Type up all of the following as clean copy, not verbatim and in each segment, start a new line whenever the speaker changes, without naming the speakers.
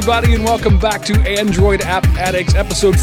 everybody, and welcome back to Android App Addicts, episode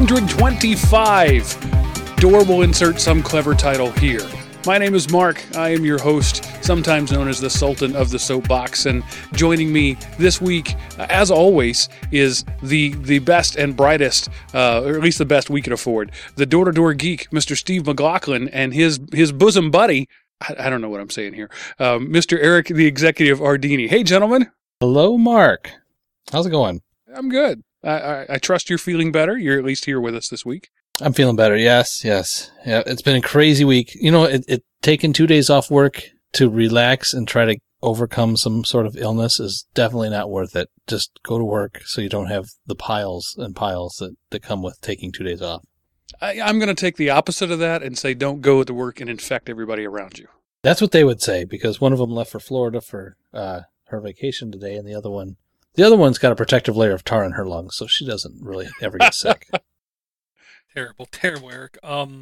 425. Door will insert some clever title here. My name is Mark. I am your host, sometimes known as the Sultan of the Soapbox, and joining me this week, as always, is the best and brightest, or at least the best we can afford, the door-to-door geek, Mr. Steve McLaughlin, and his bosom buddy, I don't know what I'm saying here, Mr. Eric, the Executive Ardini. Hey, gentlemen.
Hello, Mark. How's it going?
I'm good. I trust you're feeling better. You're at least here with us this week.
I'm feeling better. Yes. Yeah, it's been a crazy week. You know, it taking 2 days off work to relax and try to overcome some sort of illness is definitely not worth it. Just go to work so you don't have the piles and piles that come with taking 2 days off.
I'm going to take the opposite of that and say don't go to work and infect everybody around you.
That's what they would say, because one of them left for Florida for her vacation today, and the other one's got a protective layer of tar in her lungs, so she doesn't really ever get sick.
Terrible, Eric.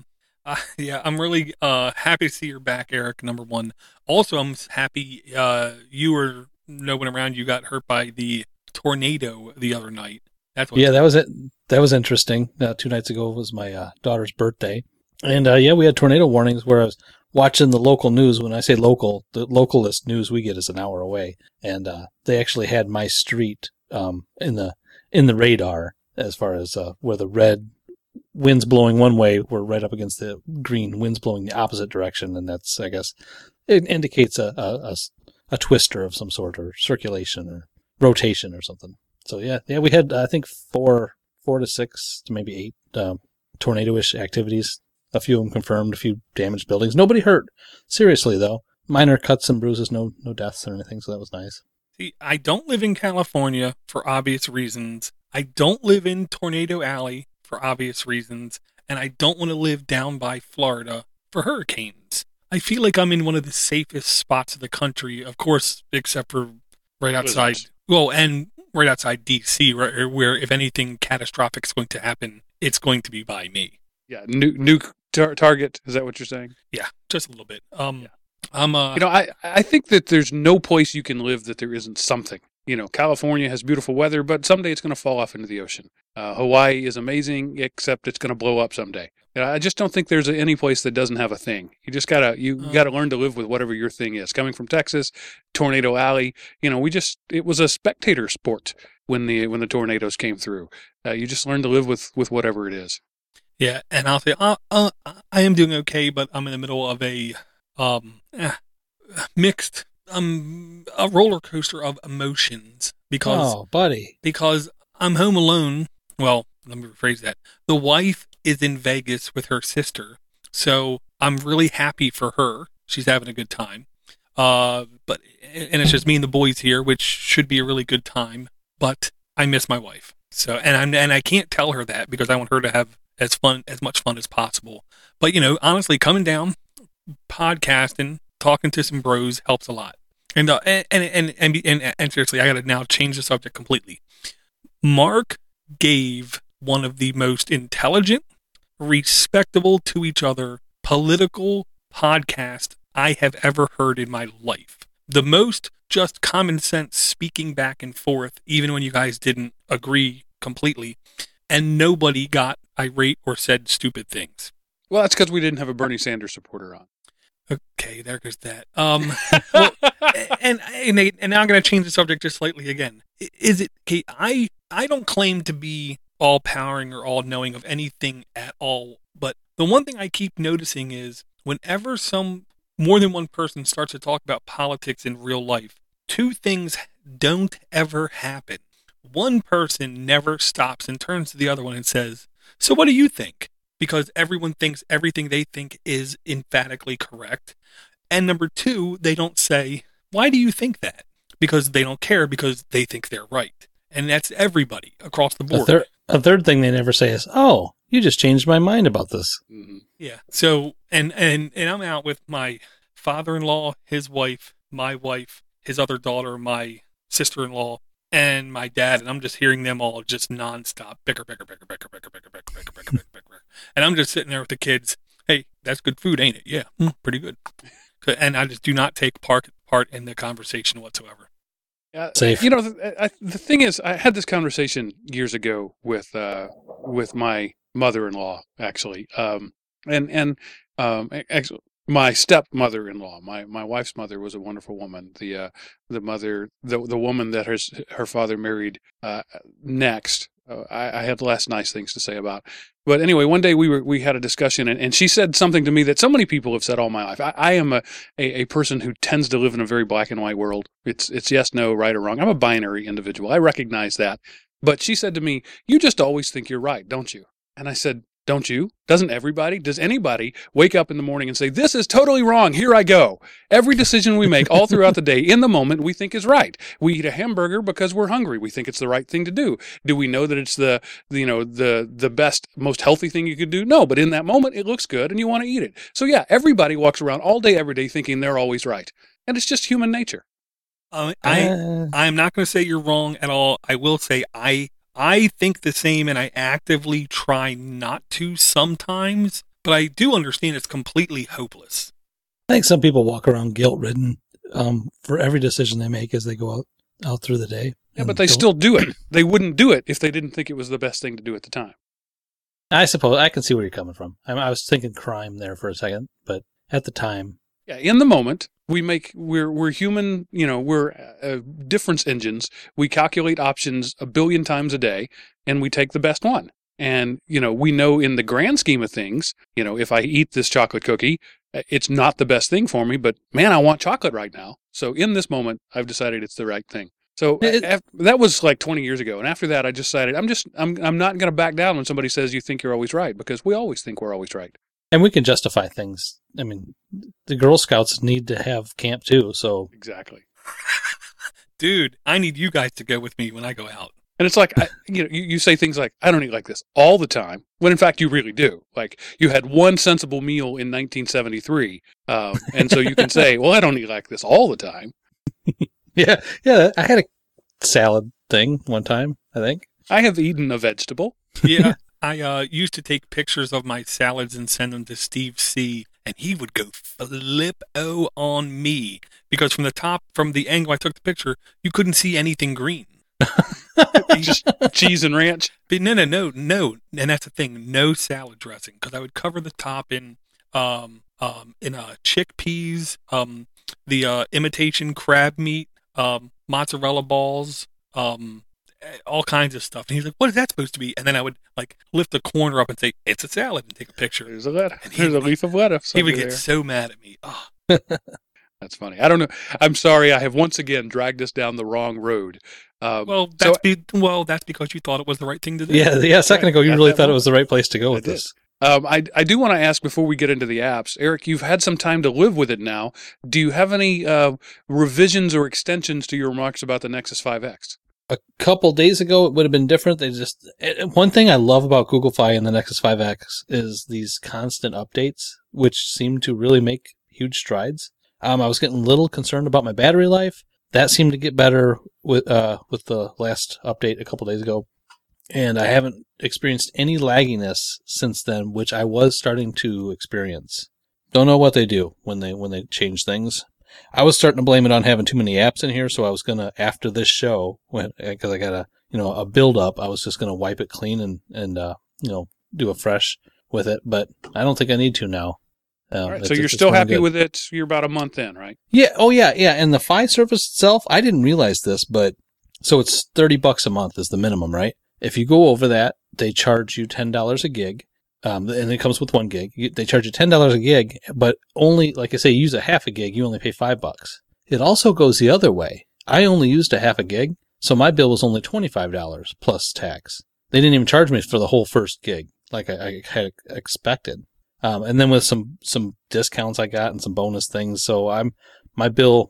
Yeah, I'm really happy to see you're back, Eric, number one. Also, I'm happy you or no one around you got hurt by the tornado the other night.
That was it. That was interesting. 2 nights ago was my daughter's birthday. And we had tornado warnings where I was watching the local news. When I say local, the localist news we get is an hour away. And they actually had my street in the radar as far as where the red winds blowing one way were right up against the green winds blowing the opposite direction. And that's, I guess, it indicates a twister of some sort, or circulation or rotation or something. So yeah, we had, I think, 4 to 6 to maybe 8 tornado-ish activities. A few of them confirmed, a few damaged buildings. Nobody hurt. Seriously, though. Minor cuts and bruises, no deaths or anything, so that was nice.
See, I don't live in California for obvious reasons. I don't live in Tornado Alley for obvious reasons. And I don't want to live down by Florida for hurricanes. I feel like I'm in one of the safest spots of the country, of course, except for right outside. Well, and right outside D.C., where if anything catastrophic is going to happen, it's going to be by me.
Yeah, nuke target. Is that what you're saying?
Yeah, just a little bit.
I think that there's no place you can live that there isn't something. You know, California has beautiful weather, but someday it's going to fall off into the ocean. Hawaii is amazing, except it's going to blow up someday. I just don't think there's any place that doesn't have a thing. You just gotta learn to live with whatever your thing is. Coming from Texas, Tornado Alley, it was a spectator sport when the tornadoes came through. You just learn to live with whatever it is.
Yeah, and I'll say I am doing okay, but I'm in the middle of a mixed a roller coaster of emotions because I'm home alone. Well, let me rephrase that. The wife is in Vegas with her sister, so I'm really happy for her. She's having a good time. But it's just me and the boys here, which should be a really good time. But I miss my wife. So and I can't tell her that because I want her to have as much fun as possible. But honestly, coming down, podcasting, talking to some bros helps a lot. And seriously, I got to now change the subject completely. Mark gave one of the most intelligent, respectable to each other political podcast I have ever heard in my life. The most just common sense speaking back and forth, even when you guys didn't agree completely, and nobody got irate or said stupid things.
Well, that's because we didn't have a Bernie Sanders supporter on.
Okay, there goes that. Well, and now I'm going to change the subject just slightly again. Is it, Kate? I don't claim to be all-powering or all-knowing of anything at all, but the one thing I keep noticing is whenever more than one person starts to talk about politics in real life, 2 things don't ever happen. One person never stops and turns to the other one and says, "So what do you think?" Because everyone thinks everything they think is emphatically correct. And number 2, they don't say, "Why do you think that?" Because they don't care, because they think they're right. And that's everybody across the board.
A third thing they never say is, "Oh, you just changed my mind about this."
Mm-hmm.
Yeah. So, and I'm out with my father-in-law, his wife, my wife, his other daughter, my sister-in-law, and my dad, and I'm just hearing them all just nonstop bicker. And I'm just sitting there with the kids. Hey, that's good food, ain't it? Yeah, pretty good. And I just do not take part in the conversation whatsoever.
safe.
The thing is, I had this conversation years ago with my mother-in-law, actually, and my stepmother-in-law. My wife's mother was a wonderful woman. The woman that her father married next. I had less nice things to say about. But anyway, one day we had a discussion, and she said something to me that so many people have said all my life. I am a person who tends to live in a very black and white world. It's yes, no, right or wrong. I'm a binary individual. I recognize that. But she said to me, "You just always think you're right, don't you?" And I said, "Don't you? Doesn't everybody? Does anybody wake up in the morning and say, 'This is totally wrong. Here I go'?" Every decision we make all throughout the day, in the moment, we think is right. We eat a hamburger because we're hungry. We think it's the right thing to do. Do we know that it's the best, most healthy thing you could do? No, but in that moment, it looks good and you want to eat it. So yeah, everybody walks around all day, every day thinking they're always right. And it's just human nature.
I'm not going to say you're wrong at all. I will say I think the same, and I actively try not to sometimes, but I do understand it's completely hopeless.
I think some people walk around guilt-ridden for every decision they make as they go out through the day.
Yeah, but they still do it. They wouldn't do it if they didn't think it was the best thing to do at the time.
I suppose I can see where you're coming from. I was thinking crime there for a second, but at the time...
Yeah, in the moment, we're human, we're difference engines. We calculate options a billion times a day, and we take the best one. And, we know in the grand scheme of things, if I eat this chocolate cookie, it's not the best thing for me, but man, I want chocolate right now. So in this moment, I've decided it's the right thing. So that was like 20 years ago. And after that, I decided I'm not going to back down when somebody says you think you're always right, because we always think we're always right.
And we can justify things. I mean, the Girl Scouts need to have camp too, so...
Exactly.
Dude, I need you guys to go with me when I go out.
And it's like, you say things like, "I don't eat like this all the time," when in fact you really do. Like, you had one sensible meal in 1973, and so you can say, "Well, I don't eat like this all the time."
Yeah, I had a salad thing one time, I think.
I have eaten a vegetable.
Yeah. I used to take pictures of my salads and send them to Steve C., and he would go flip-o on me, because from the angle I took the picture, you couldn't see anything green.
Just cheese and ranch?
But no. And that's the thing, no salad dressing, because I would cover the top in chickpeas, the imitation crab meat, mozzarella balls, all kinds of stuff. And he's like, "What is that supposed to be?" And then I would lift the corner up and say, "It's a salad," and take a picture.
There's a leaf of lettuce.
He would get so mad at me. Oh.
That's funny. I don't know. I'm sorry. I have once again dragged us down the wrong road.
That's because you thought it was the right thing to do.
Yeah. A second ago, you really thought it was the right place to go with this.
I do want to ask before we get into the apps, Eric, you've had some time to live with it now. Do you have any revisions or extensions to your remarks about the Nexus 5X?
A couple days ago, it would have been different. One thing I love about Google Fi and the Nexus 5X is these constant updates, which seem to really make huge strides. I was getting a little concerned about my battery life. That seemed to get better with the last update a couple days ago. And I haven't experienced any lagginess since then, which I was starting to experience. Don't know what they do when they change things. I was starting to blame it on having too many apps in here, so I was gonna, after this show, because I got a build up, I was just gonna wipe it clean and do a fresh with it. But I don't think I need to now.
All right, so you're still happy with it? You're about a month in, right?
Yeah. Oh yeah. And the Fi service itself, I didn't realize this, but so it's $30 a month is the minimum, right? If you go over that, they charge you $10 a gig. And it comes with 1 gig. They charge you $10 a gig, but only, like I say, you use a half a gig, you only pay $5. It also goes the other way. I only used a half a gig, so my bill was only $25 plus tax. They didn't even charge me for the whole first gig, like I had expected. And then with some discounts I got and some bonus things, so my bill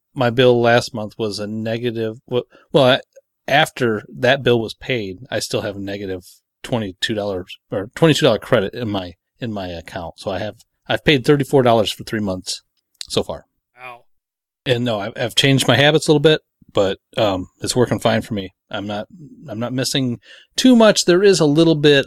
last month was a negative. Well, after that bill was paid, I still have a negative $22 or $22 credit in my account. So I've paid $34 for 3 months so far.
Wow.
And no, I've changed my habits a little bit, but it's working fine for me. I'm not missing too much. There is a little bit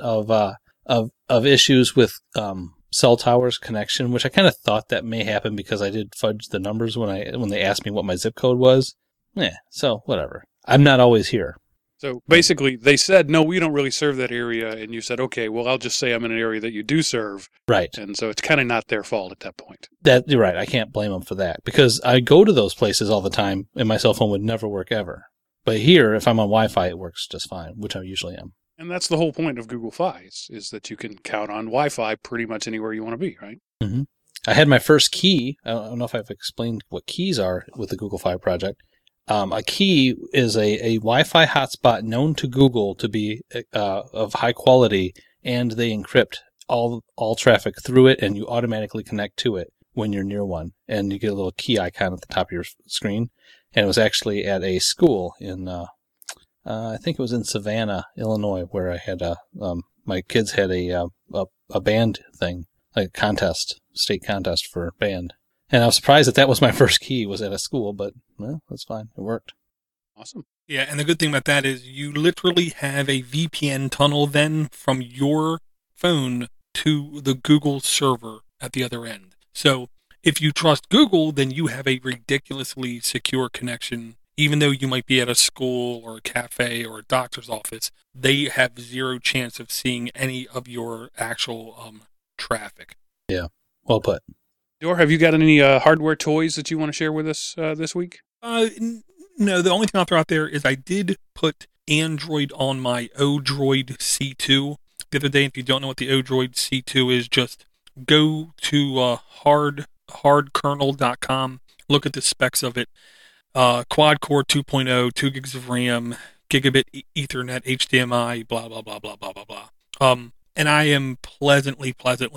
of issues with cell towers connection, which I kind of thought that may happen because I did fudge the numbers when they asked me what my zip code was. Yeah, so whatever. I'm not always here.
So basically, they said, no, we don't really serve that area. And you said, okay, well, I'll just say I'm in an area that you do serve.
Right.
And so it's kind of not their fault at that point.
You're right. I can't blame them for that because I go to those places all the time and my cell phone would never work ever. But here, if I'm on Wi-Fi, it works just fine, which I usually am.
And that's the whole point of Google Fi is that you can count on Wi-Fi pretty much anywhere you want to be, right?
Mm-hmm. I had my first key. I don't know if I've explained what keys are with the Google Fi project. A key is a Wi-Fi hotspot known to Google to be of high quality, and they encrypt all traffic through it, and you automatically connect to it when you're near one. And you get a little key icon at the top of your screen. And it was actually at a school in, I think it was in Savannah, Illinois, where I had my kids had a band thing, like a state contest for band. And I was surprised that was my first key, was at a school, but well, that's fine. It worked.
Awesome.
Yeah, and the good thing about that is you literally have a VPN tunnel then from your phone to the Google server at the other end. So if you trust Google, then you have a ridiculously secure connection. Even though you might be at a school or a cafe or a doctor's office, they have zero chance of seeing any of your actual traffic.
Yeah, well put.
Dor, have you got any hardware toys that you want to share with us this week?
No, the only thing I'll throw out there is I did put Android on my Odroid C2 the other day. If you don't know what the Odroid C2 is, just go to hardkernel.com, look at the specs of it. Quad-core 2.0, 2 gigs of RAM, gigabit Ethernet, HDMI, blah, blah, blah, blah, blah, blah, blah. And I am pleasantly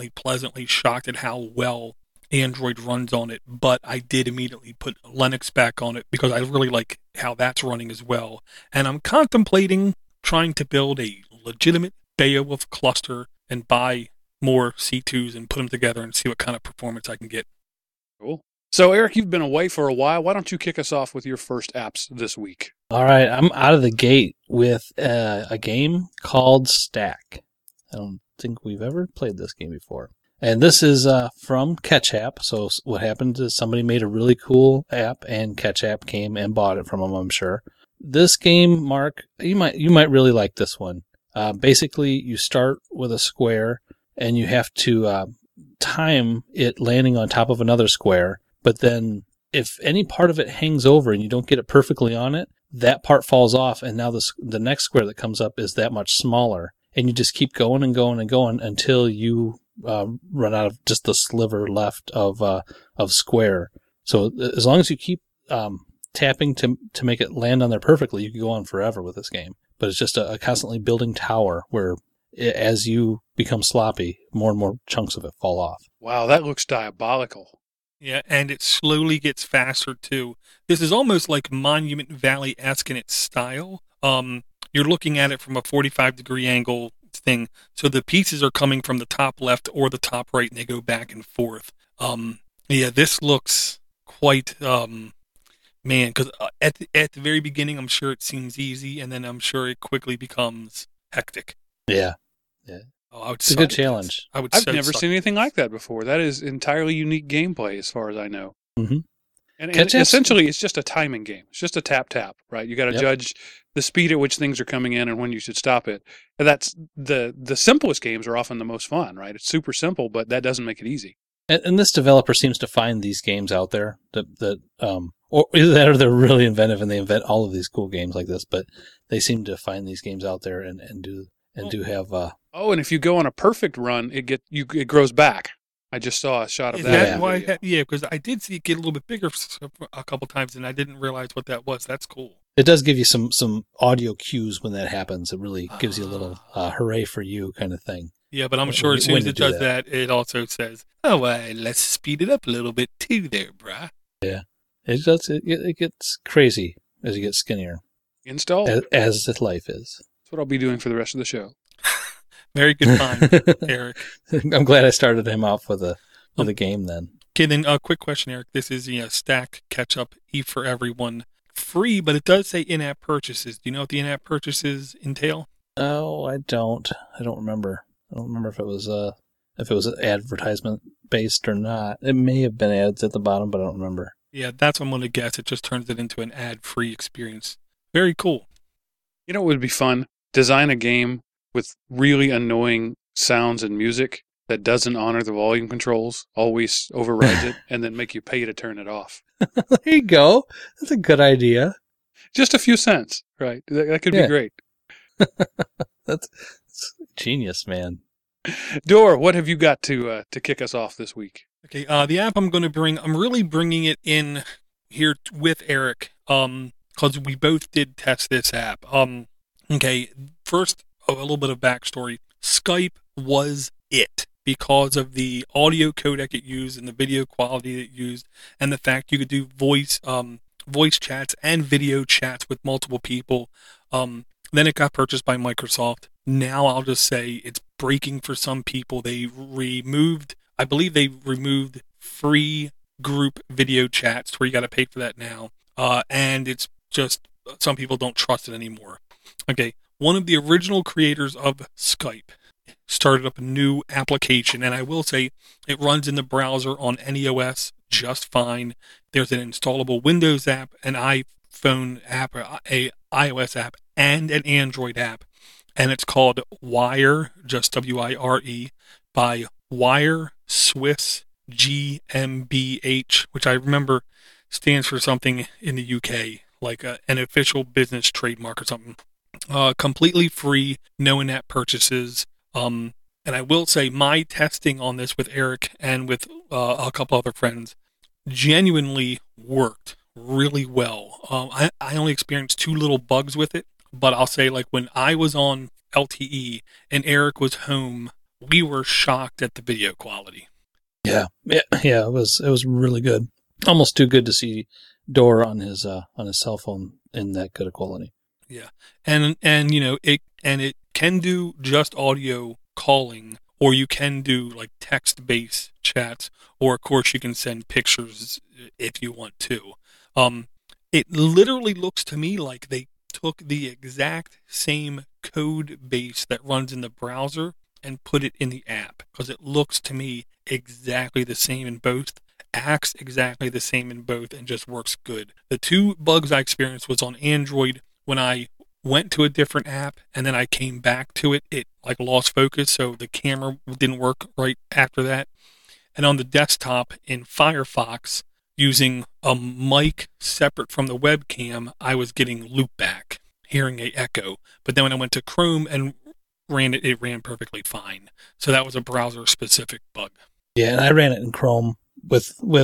shocked at how well Android runs on it, but I did immediately put Linux back on it because I really like how that's running as well. And I'm contemplating trying to build a legitimate Beowulf cluster and buy more C2s and put them together and see what kind of performance I can get.
Cool. So, Eric, you've been away for a while. Why don't you kick us off with your first apps this week?
All right. I'm out of the gate with a game called Stack. I don't think we've ever played this game before. And this is from Ketchapp. So what happened is somebody made a really cool app, and Ketchapp came and bought it from them, I'm sure. This game, Mark, you might really like this one. Basically, you start with a square, and you have to time it landing on top of another square. But then if any part of it hangs over and you don't get it perfectly on it, that part falls off, and now the next square that comes up is that much smaller. And you just keep going and going and going until you run out of just the sliver left of square. So as long as you keep tapping to make it land on there perfectly, you can go on forever with this game. But it's just a constantly building tower where as you become sloppy, more and more chunks of it fall off.
Wow, that looks diabolical.
Yeah, and it slowly gets faster too. This is almost like Monument Valley-esque in its style. You're looking at it from a 45-degree angle thing, so the pieces are coming from the top left or the top right, and they go back and forth. Yeah, this looks quite, man, because at the very beginning, I'm sure it seems easy, and then I'm sure it quickly becomes hectic.
Yeah.
Oh,
it's a good challenge.
I've never seen anything like that before. That is entirely unique gameplay, as far as I know.
Mm-hmm.
And essentially, it's just a timing game. It's just a tap, right? You got to judge the speed at which things are coming in and when you should stop it. And that's the simplest games are often the most fun, right? It's super simple, but that doesn't make it easy.
And this developer seems to find these games out there or either that or they're really inventive and they invent all of these cool games like this. But they seem to find these games out there and do have.
And if you go on a perfect run, it grows back. I just saw a shot of that.
Is that why? Yeah, because I did see it get a little bit bigger a couple times, and I didn't realize what that was. That's cool.
It does give you some audio cues when that happens. It really gives you a little hooray for you kind of thing.
Yeah, but I'm sure as soon as it does that, it also says, let's speed it up a little bit too there, brah.
Yeah, it does. It gets crazy as you get skinnier.
Installed.
As life is.
That's what I'll be doing for the rest of the show.
Very good time, Eric.
I'm glad I started him off with a game then.
Okay, then a quick question, Eric. This is Stack Ketchup E for Everyone. Free, but it does say in-app purchases. Do you know what the in-app purchases entail?
Oh, I don't remember. I don't remember if it was advertisement based or not. It may have been ads at the bottom, but I don't remember.
Yeah, that's what I'm going to guess. It just turns it into an ad-free experience. Very cool.
You know what would be fun? Design a game with really annoying sounds and music that doesn't honor the volume controls, always overrides it, and then make you pay to turn it off.
There you go. That's a good idea.
Just a few cents, right? That could be great.
That's genius, man.
Dor, what have you got to kick us off this week? Okay, the app I'm going to bring, I'm really bringing it in here with Eric, because we both did test this app. Okay, first, a little bit of backstory. Skype was it because of the audio codec it used and the video quality it used, and the fact you could do voice chats and video chats with multiple people. Then it got purchased by Microsoft. Now I'll just say it's breaking for some people. I believe they removed free group video chats where you got to pay for that now. And it's just, some people don't trust it anymore. Okay, one of the original creators of Skype started up a new application, and I will say it runs in the browser on any OS just fine. There's an installable Windows app, an iPhone app, a iOS app, and an Android app, and it's called Wire, just W-I-R-E, by Wire Swiss GmbH, which I remember stands for something in the UK, like an official business trademark or something. Completely free, no in-app purchases. And I will say my testing on this with Eric and with a couple other friends genuinely worked really well. I only experienced 2 little bugs with it, but I'll say, like, when I was on LTE and Eric was home, we were shocked at the video quality.
Yeah, it was really good. Almost too good to see Dor on his cell phone in that good of quality.
Yeah, and it can do just audio calling, or you can do like text-based chats, or of course you can send pictures if you want to. It literally looks to me like they took the exact same code base that runs in the browser and put it in the app, because it looks to me exactly the same in both, acts exactly the same in both, and just works good. The 2 bugs I experienced was on Android. When I went to a different app and then I came back to it, it like lost focus, so the camera didn't work right after that. And on the desktop in Firefox, using a mic separate from the webcam, I was getting loopback, hearing a echo. But then when I went to Chrome and ran it, it ran perfectly fine. So that was a browser-specific bug.
Yeah, and I ran it in Chrome with my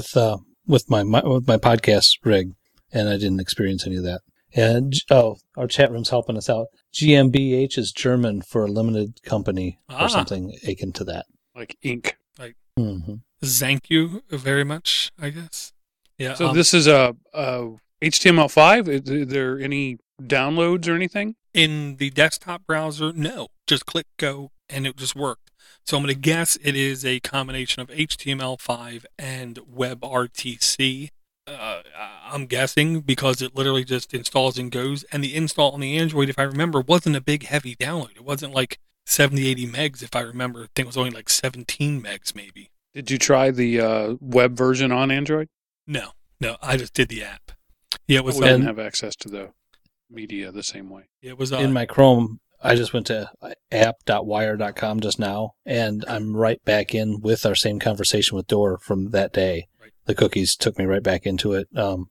podcast rig, and I didn't experience any of that. And our chat room's helping us out. GmbH is German for a limited company or something akin to that,
like Inc.
Like, thank you very much, I guess. Yeah.
So this is a HTML5. Is there any downloads or anything
in the desktop browser? No, just click go, and it just worked. So I'm going to guess it is a combination of HTML5 and WebRTC. I'm guessing, because it literally just installs and goes. And the install on the Android, if I remember, wasn't a big heavy download. It wasn't like 70, 80 megs, if I remember. I think it was only like 17 megs maybe.
Did you try the web version on Android?
No, I just did the app. Yeah, it was.
We didn't have access to the media the same way.
It was
in my Chrome. I just went to app.wire.com just now, and I'm right back in with our same conversation with Dor from that day. Right. The cookies took me right back into it.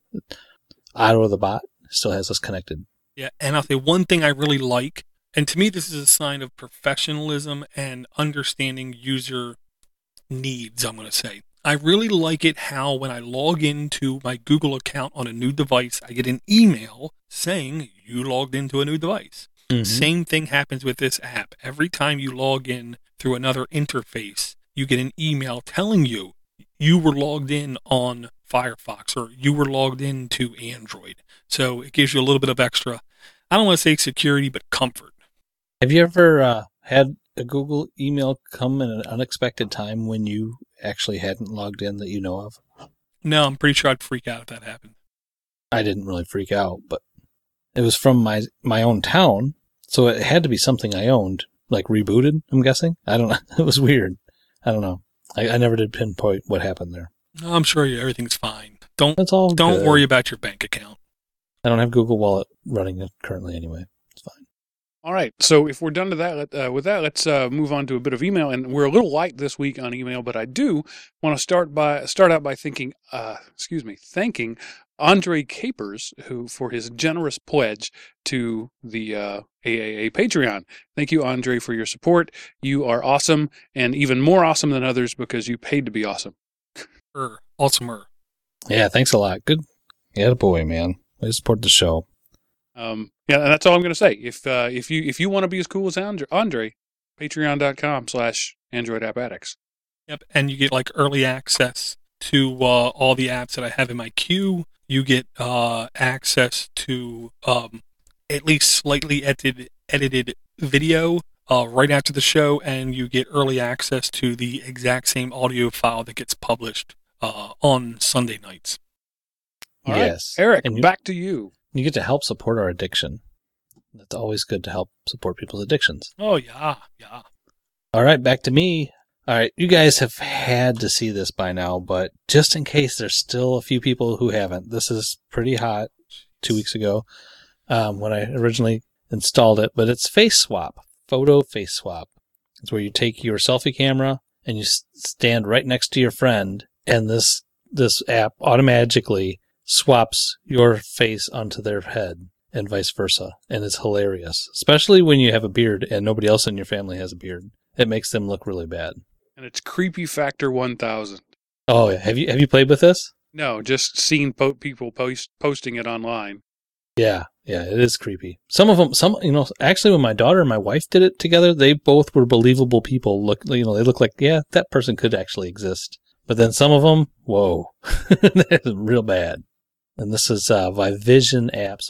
Otto the bot still has us connected.
Yeah, and I'll say one thing I really like, and to me this is a sign of professionalism and understanding user needs, I'm going to say. I really like it how when I log into my Google account on a new device, I get an email saying you logged into a new device. Mm-hmm. Same thing happens with this app. Every time you log in through another interface, you get an email telling you were logged in on Firefox, or you were logged into Android. So it gives you a little bit of extra, I don't want to say security, but comfort.
Have you ever had a Google email come in an unexpected time when you actually hadn't logged in that you know of?
No, I'm pretty sure I'd freak out if that happened.
I didn't really freak out, but it was from my own town, so it had to be something I owned, like rebooted, I'm guessing. I don't know. It was weird. I don't know. I never did pinpoint what happened there.
I'm sure everything's fine. Don't worry about your bank account.
I don't have Google Wallet running it currently anyway. It's fine.
All right. So if we're done with that, let's move on to a bit of email. And we're a little light this week on email, but I do want to start out by thanking Andre Capers, who for his generous pledge to the AAA Patreon. Thank you, Andre, for your support. You are awesome, and even more awesome than others because you paid to be awesome.
Awesomer.
Yeah, thanks a lot. Good. Yeah, boy, man. I support the show.
Yeah, and that's all I'm going to say. If you want to be as cool as Andre, patreon.com/Android App Addicts.
Yep, and you get like early access to all the apps that I have in my queue. You get access to at least slightly edited video right after the show, and you get early access to the exact same audio file that gets published on Sunday nights.
All right, Eric, back to you.
You get to help support our addiction. It's always good to help support people's addictions.
Oh, yeah.
All right, back to me. All right, you guys have had to see this by now, but just in case there's still a few people who haven't, this is pretty hot 2 weeks ago when I originally installed it, but it's Face Swap, Photo Face Swap. It's where you take your selfie camera and you stand right next to your friend, and this app automatically swaps your face onto their head and vice versa, and it's hilarious, especially when you have a beard and nobody else in your family has a beard. It makes them look really bad.
And it's creepy factor 1000.
Oh, yeah. Have you played with this?
No, just seen people posting it online.
Yeah, it is creepy. Some of them, actually when my daughter and my wife did it together, they both were believable people. They look like, yeah, that person could actually exist. But then some of them, whoa, that is real bad. And this is by Vision Apps,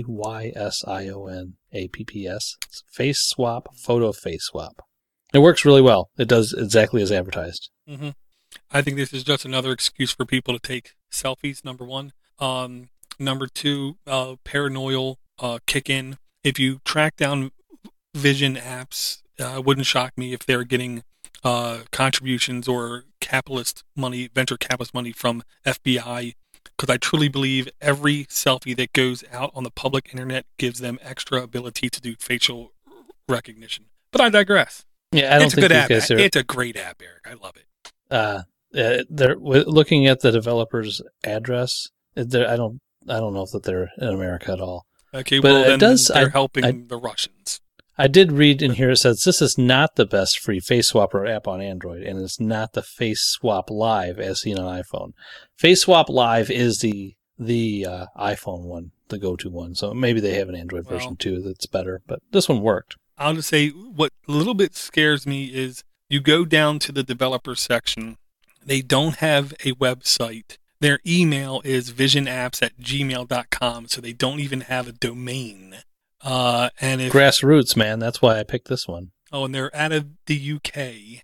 Vysion Apps. It's Face Swap, Photo Face Swap. It works really well. It does exactly as advertised.
Mm-hmm. I think this is just another excuse for people to take selfies, number one. Number two, paranoia kick in. If you track down Vision Apps, it wouldn't shock me if they're getting contributions or venture capitalist money from FBI, because I truly believe every selfie that goes out on the public internet gives them extra ability to do facial recognition. But I digress.
Yeah, I don't think
it's a great app, Eric. I love
it. They're looking at the developer's address. I don't know if they're in America at all.
Okay, but then they're helping the Russians.
I did read in here, it says this is not the best free face swapper app on Android, and it's not the Face Swap Live as seen on iPhone. Face Swap Live is the iPhone one, the go-to one. So maybe they have an Android version too that's better, but this one worked.
I'll just say what a little bit scares me is you go down to the developer section. They don't have a website. Their email is visionapps@gmail.com, so they don't even have a domain. And
grassroots, man. That's why I picked this one.
Oh, and they're out of the UK.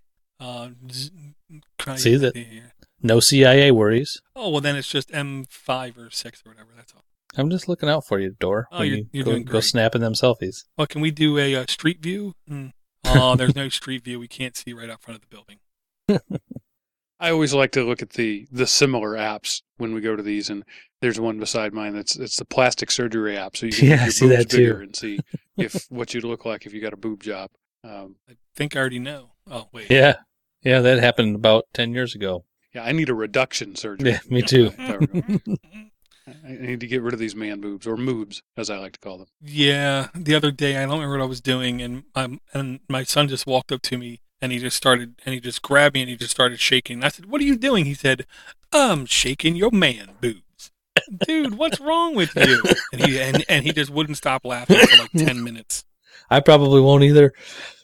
See that? No CIA worries.
Oh, well, then it's just M5 or 6 or whatever. That's all.
I'm just looking out for you, Dor.
Oh, you're doing great.
Go snapping them selfies.
Well, can we do a street view? Oh, there's no street view. We can't see right out front of the building.
I always like to look at the similar apps when we go to these, and there's one beside mine it's the plastic surgery app, so you can make your boobs bigger and see what you'd look like if you got a boob job.
I think I already know. Oh, wait.
Yeah, that happened about 10 years ago.
Yeah, I need a reduction surgery.
Yeah, me too.
I need to get rid of these man boobs, or moobs, as I like to call them.
Yeah, the other day, I don't remember what I was doing, and my son just walked up to me, and he just grabbed me, and he just started shaking. And I said, "What are you doing?" He said, "I'm shaking your man boobs." Dude, what's wrong with you? And he just wouldn't stop laughing for like 10 minutes.
I probably won't either.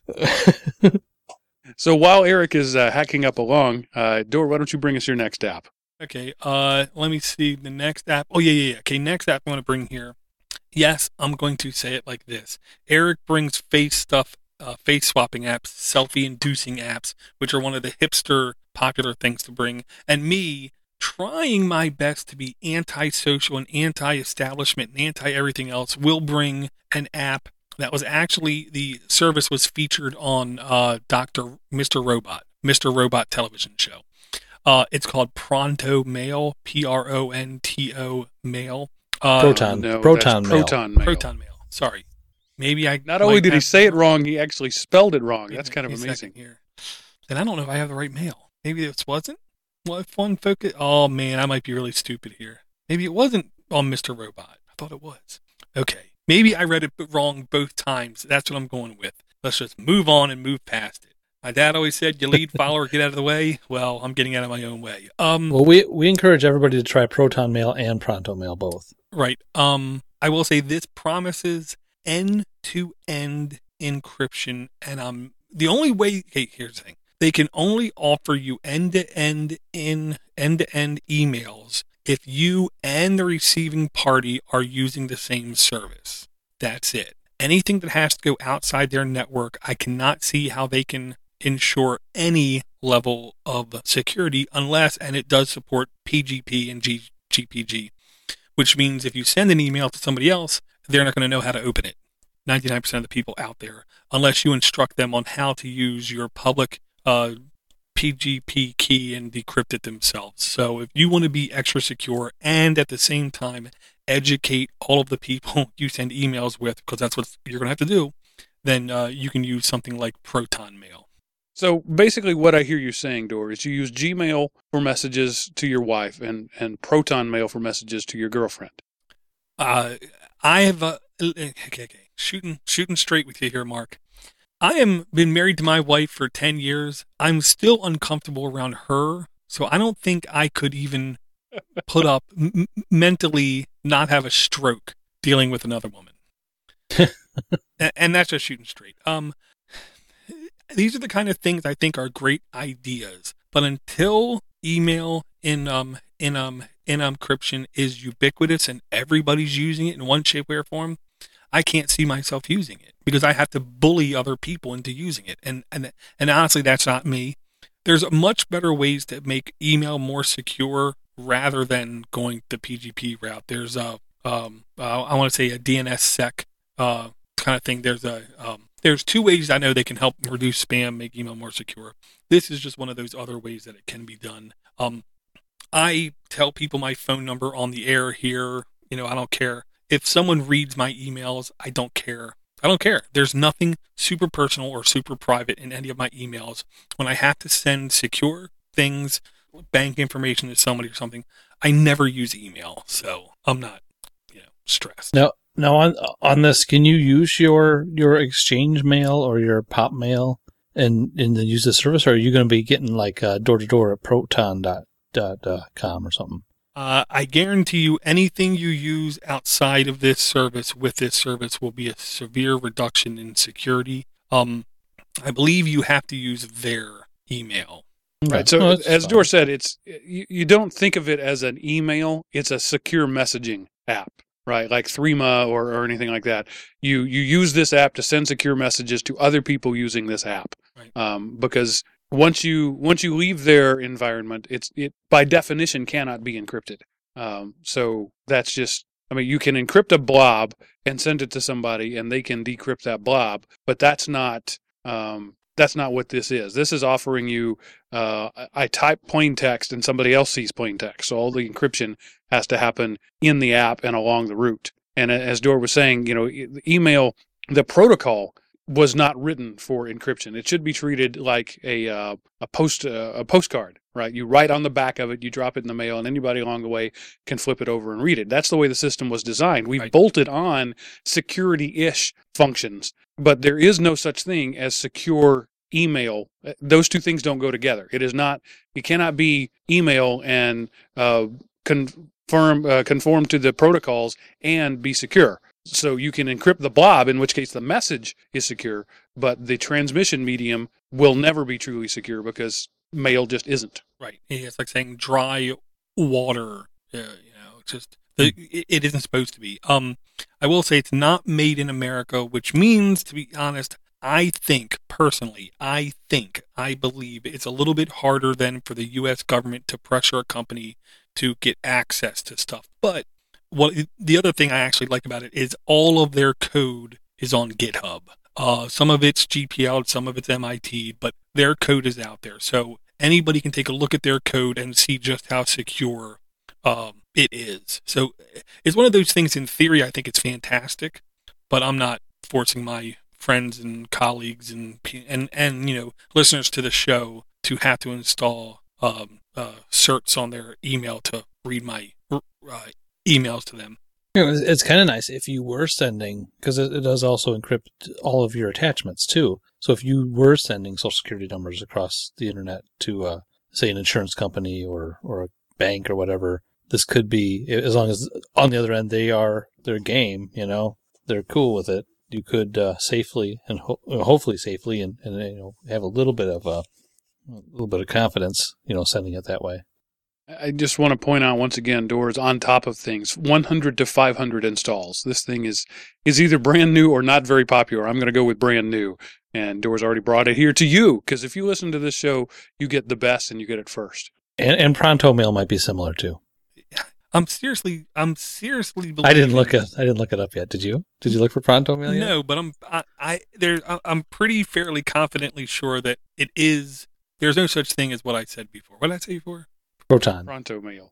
So while Eric is hacking up along, Dor, why don't you bring us your next app?
Okay, let me see the next app. Oh, yeah. Okay, next app I want to bring here. Yes, I'm going to say it like this. Eric brings face swapping apps, selfie-inducing apps, which are one of the hipster popular things to bring. And me trying my best to be anti-social and anti-establishment and anti-everything else will bring an app that was actually, the service was featured on Mr. Robot television show. It's called Pronto Mail, Pronto Mail.
Proton Mail.
Proton Mail.
Proton Mail. Sorry. Maybe I...
Not only did he say it wrong, he actually spelled it wrong. That's kind of amazing.
Here. And I don't know if I have the right mail. Maybe this wasn't. Well, Fun Focus... Oh, man, I might be really stupid here. Maybe it wasn't on Mr. Robot. I thought it was. Okay. Maybe I read it wrong both times. That's what I'm going with. Let's just move on and move past it. My dad always said, you lead, follower, get out of the way. Well, I'm getting out of my own way.
Well, we encourage everybody to try Proton Mail and Pronto Mail both.
Right. I will say this promises end-to-end encryption, and the only way... Okay, here's the thing. They can only offer you end-to-end emails if you and the receiving party are using the same service. That's it. Anything that has to go outside their network, I cannot see how they can ensure any level of security unless, and it does support PGP and GPG, which means if you send an email to somebody else, they're not going to know how to open it. 99% of the people out there, unless you instruct them on how to use your public PGP key and decrypt it themselves. So if you want to be extra secure and at the same time educate all of the people you send emails with, because that's what you're going to have to do, then you can use something like Proton Mail.
So basically what I hear you saying, Dor, is you use Gmail for messages to your wife and Proton Mail for messages to your girlfriend.
I have... Okay. Shooting straight with you here, Mark. I am been married to my wife for 10 years. I'm still uncomfortable around her, so I don't think I could even put up mentally not have a stroke dealing with another woman. And that's just shooting straight. These are the kind of things I think are great ideas, but until email in encryption is ubiquitous and everybody's using it in one shape, way, or form, I can't see myself using it because I have to bully other people into using it. And honestly, that's not me. There's much better ways to make email more secure rather than going the PGP route. There's I want to say a DNSSEC kind of thing. There's two ways I know they can help reduce spam, make email more secure. This is just one of those other ways that it can be done. I tell people my phone number on the air here. I don't care. If someone reads my emails, I don't care. There's nothing super personal or super private in any of my emails. When I have to send secure things, bank information to somebody or something, I never use email. So I'm not, stressed.
Now on this, can you use your exchange mail or your pop mail and then use the service, or are you going to be getting like door to door at proton.com or something?
I guarantee you anything you use outside of this service with this service will be a severe reduction in security. I believe you have to use their email.
Right. So as Dor said, it's you don't think of it as an email. It's a secure messaging app, right? Like Threema or anything like that. You use this app to send secure messages to other people using this app. Right. Because once you leave their environment, it by definition cannot be encrypted. So that's just, you can encrypt a blob and send it to somebody, and they can decrypt that blob. But that's not what this is. This is offering you. I type plain text, and somebody else sees plain text. So all the encryption has to happen in the app and along the route. And as Dor was saying, email, the protocol was not written for encryption. It should be treated like a postcard, right? You write on the back of it, you drop it in the mail, and anybody along the way can flip it over and read it. That's the way the system was designed. We've bolted on security-ish functions, but there is no such thing as secure email. Those two things don't go together. It is not. You cannot be email and conform to the protocols and be secure. So you can encrypt the blob, in which case the message is secure, but the transmission medium will never be truly secure because mail just isn't.
Right. It's like saying dry water. It isn't supposed to be. I will say it's not made in America, which means, to be honest, I believe it's a little bit harder than for the U.S. government to pressure a company to get access to stuff. But the other thing I actually like about it is all of their code is on GitHub. Some of it's GPL, some of it's MIT, but their code is out there. So anybody can take a look at their code and see just how secure it is. So it's one of those things. In theory, I think it's fantastic, but I'm not forcing my friends and colleagues and listeners to the show to have to install certs on their email to read my emails to them.
It's kind of nice if you were sending, because it does also encrypt all of your attachments too. So if you were sending Social Security numbers across the internet to, say, an insurance company or a bank or whatever, this could be, as long as on the other end they're game, they're cool with it. You could safely and hopefully safely and have a little bit of confidence, sending it that way.
I just want to point out once again, Doors on top of things, 100 to 500 installs. This thing is either brand new or not very popular. I'm going to go with brand new, and Doors already brought it here to you, because if you listen to this show, you get the best and you get it first.
And Pronto Mail might be similar too.
I'm seriously believing.
I didn't look it up yet. Did you? Did you look for Pronto Mail yet?
No, but I'm pretty fairly confidently sure that it is. There's no such thing as what I said before. What did I say before?
Pronto Mail.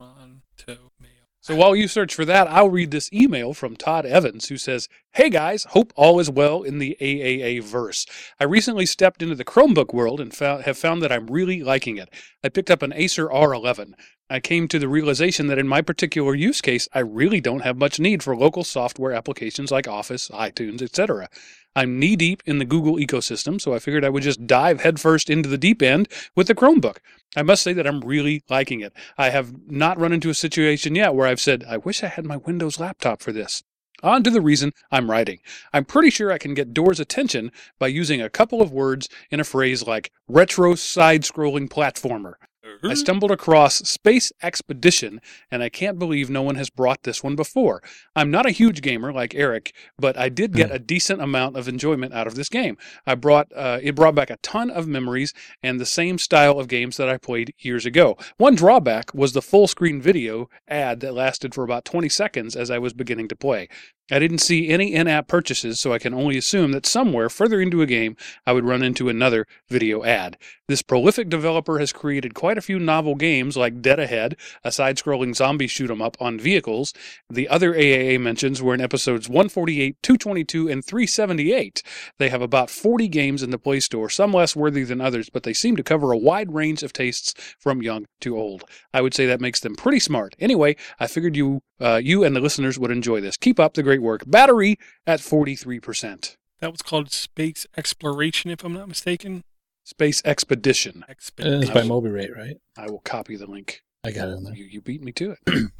So while you search for that, I'll read this email from Todd Evans, who says, "Hey guys, hope all is well in the AAA verse. I recently stepped into the Chromebook world and have found that I'm really liking it. I picked up an Acer R11. I came to the realization that in my particular use case, I really don't have much need for local software applications like Office, iTunes, etc. I'm knee-deep in the Google ecosystem, so I figured I would just dive headfirst into the deep end with the Chromebook. I must say that I'm really liking it. I have not run into a situation yet where I've said, I wish I had my Windows laptop for this. On to the reason I'm writing. I'm pretty sure I can get Doors' attention by using a couple of words in a phrase like retro side-scrolling platformer. I stumbled across Space Expedition, and I can't believe no one has brought this one before. I'm not a huge gamer like Eric, but I did get a decent amount of enjoyment out of this game. It brought back a ton of memories and the same style of games that I played years ago. One drawback was the full-screen video ad that lasted for about 20 seconds as I was beginning to play. I didn't see any in-app purchases, so I can only assume that somewhere further into a game, I would run into another video ad. This prolific developer has created quite a few novel games like Dead Ahead, a side-scrolling zombie shoot-'em-up on vehicles. The other AAA mentions were in episodes 148, 222, and 378. They have about 40 games in the Play Store, some less worthy than others, but they seem to cover a wide range of tastes from young to old. I would say that makes them pretty smart. Anyway, I figured you and the listeners would enjoy this. Keep up the great work. Battery at 43%.
That was called Space Exploration, if I'm not mistaken.
Space Expedition.
It's by MobiRate, right?
I will copy the link.
I got it in there.
You beat me to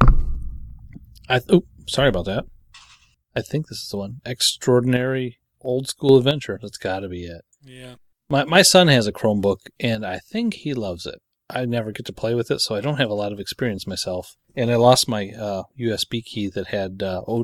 it. Sorry about that. I think this is the one. Extraordinary Old School Adventure. That's got to be it.
Yeah.
My son has a Chromebook, and I think he loves it. I never get to play with it, so I don't have a lot of experience myself. And I lost my USB key that had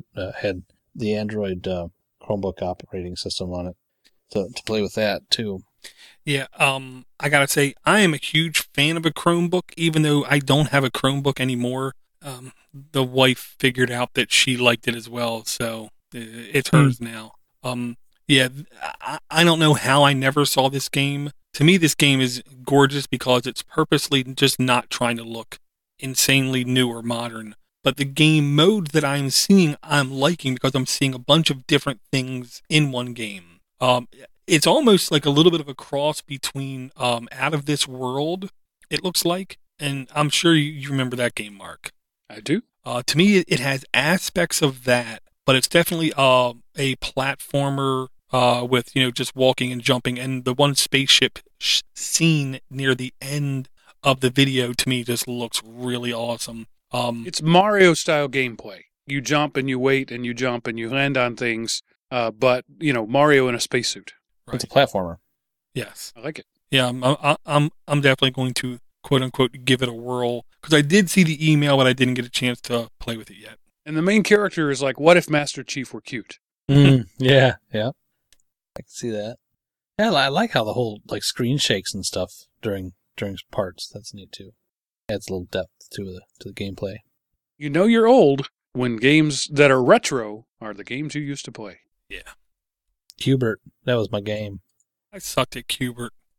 the Android Chromebook operating system on it to play with that too.
Yeah, I gotta say, I am a huge fan of a Chromebook, even though I don't have a Chromebook anymore. The wife figured out that she liked it as well, so it's hers now. Yeah, I don't know how I never saw this game. To me, this game is gorgeous because it's purposely just not trying to look insanely new or modern. But the game mode that I'm seeing, I'm liking because I'm seeing a bunch of different things in one game. It's almost like a little bit of a cross between Out of This World, it looks like. And I'm sure you remember that game, Mark.
I do.
To me, it has aspects of that, but it's definitely a platformer with, just walking and jumping. And the one spaceship scene near the end of the video, to me, just looks really awesome.
It's Mario-style gameplay. You jump and you wait and you jump and you land on things, but, Mario in a spacesuit.
Right. It's a platformer.
Yes.
I like it.
Yeah, I'm definitely going to, quote-unquote, give it a whirl. Because I did see the email, but I didn't get a chance to play with it yet.
And the main character is like, what if Master Chief were cute?
Yeah. I can see that. Yeah, I like how the whole screen shakes and stuff during parts. That's neat too. Adds a little depth to the gameplay.
You know you're old when games that are retro are the games you used to play.
Yeah.
Q*bert, that was my game.
I sucked at Q*bert.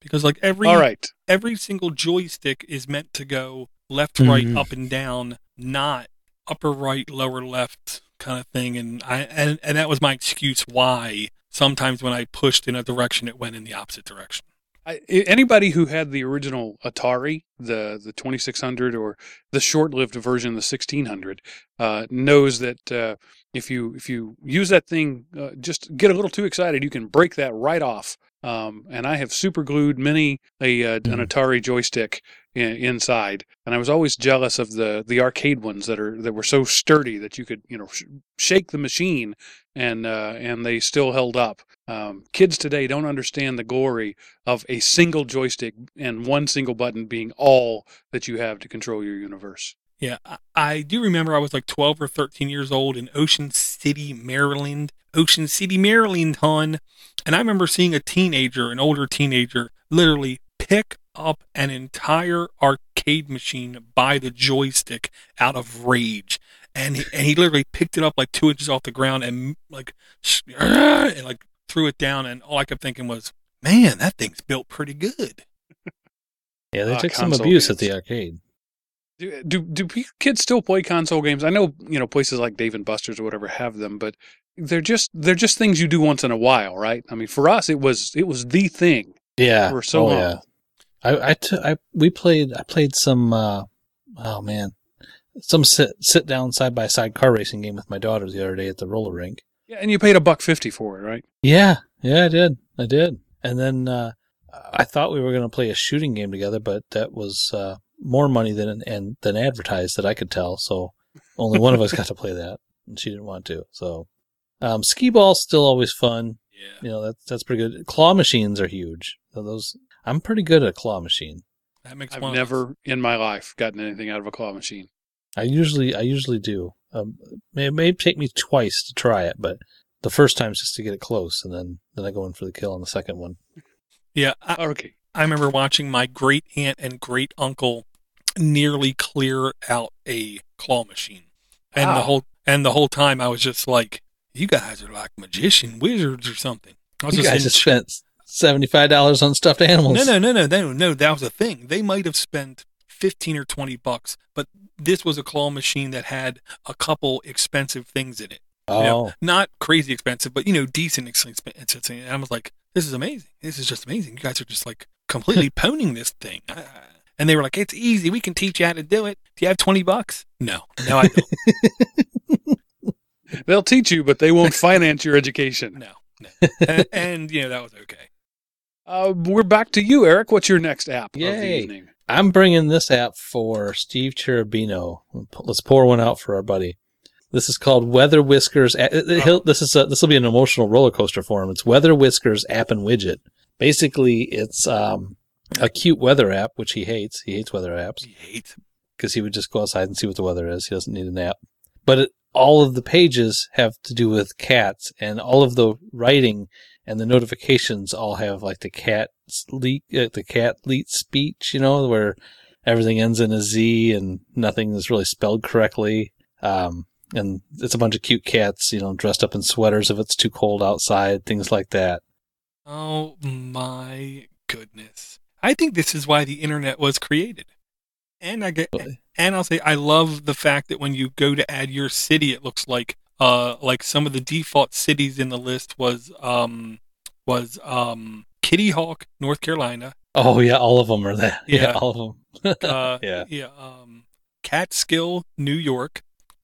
Because like every single joystick is meant to go left, right, up and down, not upper right, lower left kind of thing. And that was my excuse why sometimes when I pushed in a direction, it went in the opposite direction.
Anybody who had the original Atari, the 2600 or the short-lived version, the 1600, knows that if you use that thing, just get a little too excited, you can break that right off. And I have super glued an Atari joystick inside, and I was always jealous of the arcade ones that were so sturdy that you could shake the machine and they still held up. Kids today don't understand the glory of a single joystick and one single button being all that you have to control your universe.
Yeah, I do remember I was like 12 or 13 years old in Ocean City, Maryland, hon. And I remember seeing an older teenager, literally pick up an entire arcade machine by the joystick out of rage. And he literally picked it up like 2 inches off the ground and threw it down. And all I kept thinking was, man, that thing's built pretty good.
Yeah, they took some abuse at the arcade.
Do kids still play console games? I know, places like Dave and Buster's or whatever have them, but they're just things you do once in a while, right? I mean, for us, it was the thing.
Yeah.
For so long.
Yeah. I played some, some sit down side by side car racing game with my daughter the other day at the roller rink.
Yeah, and you paid $1.50 for it, right?
Yeah, I did. And then I thought we were going to play a shooting game together, but that was more money than advertised that I could tell. So only one of us got to play that, and she didn't want to. So skee ball's still always fun.
Yeah,
that's pretty good. Claw machines are huge. Those I'm pretty good at a claw machine.
I've never in my life gotten anything out of a claw machine.
I usually do. It may take me twice to try it, but the first time is just to get it close, and then I go in for the kill on the second one.
Yeah.
Okay.
I remember watching my great aunt and great uncle nearly clear out a claw machine, and the whole time I was just like, "You guys are like magician wizards or something."
You guys just spent $75 on stuffed animals.
No. That was a thing. They might have spent $15 or $20, but this was a claw machine that had a couple expensive things in it.
Oh,
not crazy expensive, but decent expensive. And I was like, "This is amazing. This is just amazing. You guys are just like completely pwning this thing." And they were like, "It's easy. We can teach you how to do it. Do you have $20? No, I don't."
They'll teach you, but they won't finance your education.
No. And that was okay.
We're back to you, Eric. What's your next app of the evening?
I'm bringing this app for Steve Cherubino. Let's pour one out for our buddy. This is called Weather Whiskers. This will be an emotional roller coaster for him. It's Weather Whiskers app and widget. Basically, it's a cute weather app, which he hates. He hates weather apps.
He hates them
because he would just go outside and see what the weather is. He doesn't need an app. But all of the pages have to do with cats, and all of the writing and the notifications all have like the cat leet speech, where everything ends in a Z and nothing is really spelled correctly. And it's a bunch of cute cats, dressed up in sweaters if it's too cold outside, things like that.
Oh my goodness. I think this is why the internet was created. And I'll say I love the fact that when you go to add your city, it looks like some of the default cities in the list was Kitty Hawk, North Carolina.
Oh yeah, all of them are that. Yeah, all of them.
Yeah. Catskill, New York.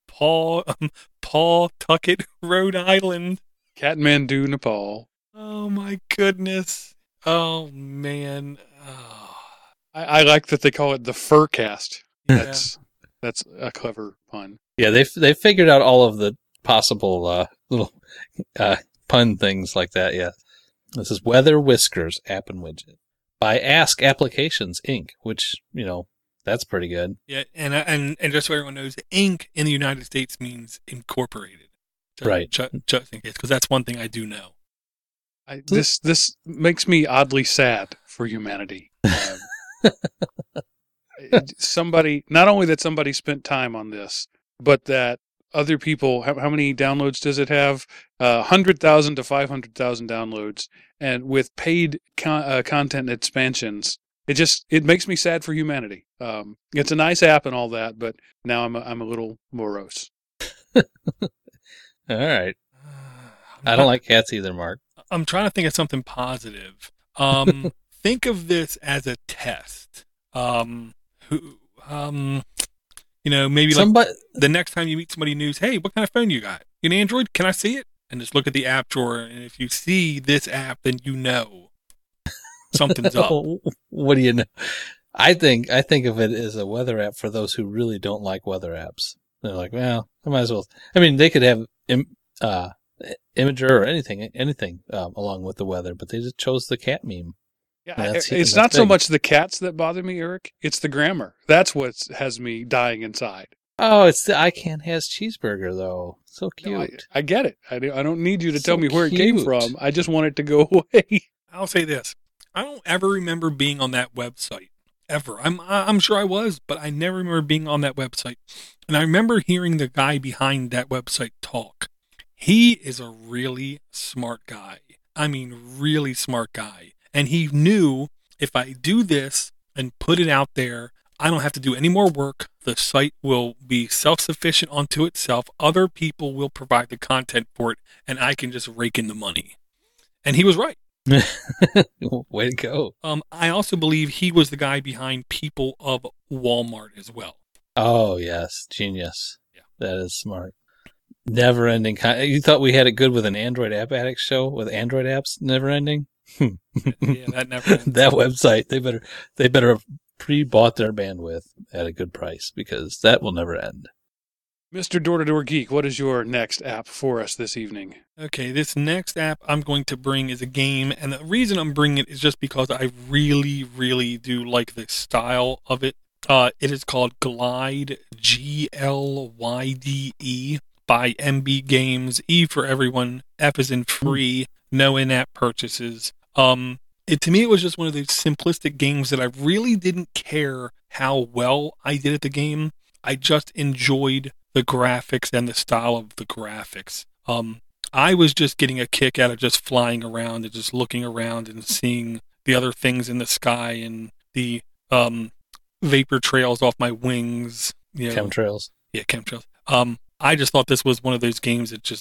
Pawtucket, Rhode Island.
Kathmandu, Nepal.
Oh my goodness. Oh man. Oh.
I like that they call it the Furcast. That's a clever pun.
Yeah, they figured out all of the possible little pun things like that. Yeah, this is Weather Whiskers app and widget by Ask Applications Inc., which that's pretty good.
Yeah, and just so everyone knows, Inc. in the United States means incorporated.
Right.
Just in case, because that's one thing I do know.
This makes me oddly sad for humanity. Not only that somebody spent time on this, but that other people, how many downloads does it have? 100,000 to 500,000 downloads, and with paid content expansions, it makes me sad for humanity. It's a nice app and all that, but now I'm a little morose.
All right. I don't like cats either, Mark.
I'm trying to think of something positive. Think of this as a test. Maybe like the next time you meet somebody new, hey, what kind of phone you got? You an Android? Can I see it? And just look at the app drawer, and if you see this app, then you know something's up.
What do you know? I think of it as a weather app for those who really don't like weather apps. They're like, well, I might as well. I mean, they could have Imager or anything along with the weather, but they just chose the cat meme.
Yeah, it's not so much the cats that bother me, Eric. It's the grammar. That's what has me dying inside.
Oh, it's the I Can't Has Cheeseburger, though. So cute.
No, I get it. I don't need you to tell me where it came from. I just want it to go away.
I'll say this. I don't ever remember being on that website. Ever. I'm sure I was, but I never remember being on that website. And I remember hearing the guy behind that website talk. He is a really smart guy. I mean, really smart guy. And he knew if I do this and put it out there, I don't have to do any more work. The site will be self-sufficient onto itself. Other people will provide the content for it, and I can just rake in the money. And he was right.
Way to go.
I also believe he was the guy behind People of Walmart as well.
Oh, yes. Genius. Yeah. That is smart. Never ending. You thought we had it good with an Android App Addict show with Android apps never ending?
Yeah, that never ends.
That website, they better have pre-bought their bandwidth at a good price because that will never end.
Mr. Door-to-Door Geek, what is your next app for us this evening?
Okay, this next app I'm going to bring is a game, and the reason I'm bringing it is just because I really, really do like the style of it. It is called Glyde, Glyde, by MB Games. E for everyone, F is in free, no in-app purchases. To me, it was just one of those simplistic games that I really didn't care how well I did at the game. I just enjoyed the graphics and the style of the graphics. I was just getting a kick out of just flying around and just looking around and seeing the other things in the sky and the vapor trails off my wings.
Chemtrails.
Yeah, chemtrails. I just thought this was one of those games that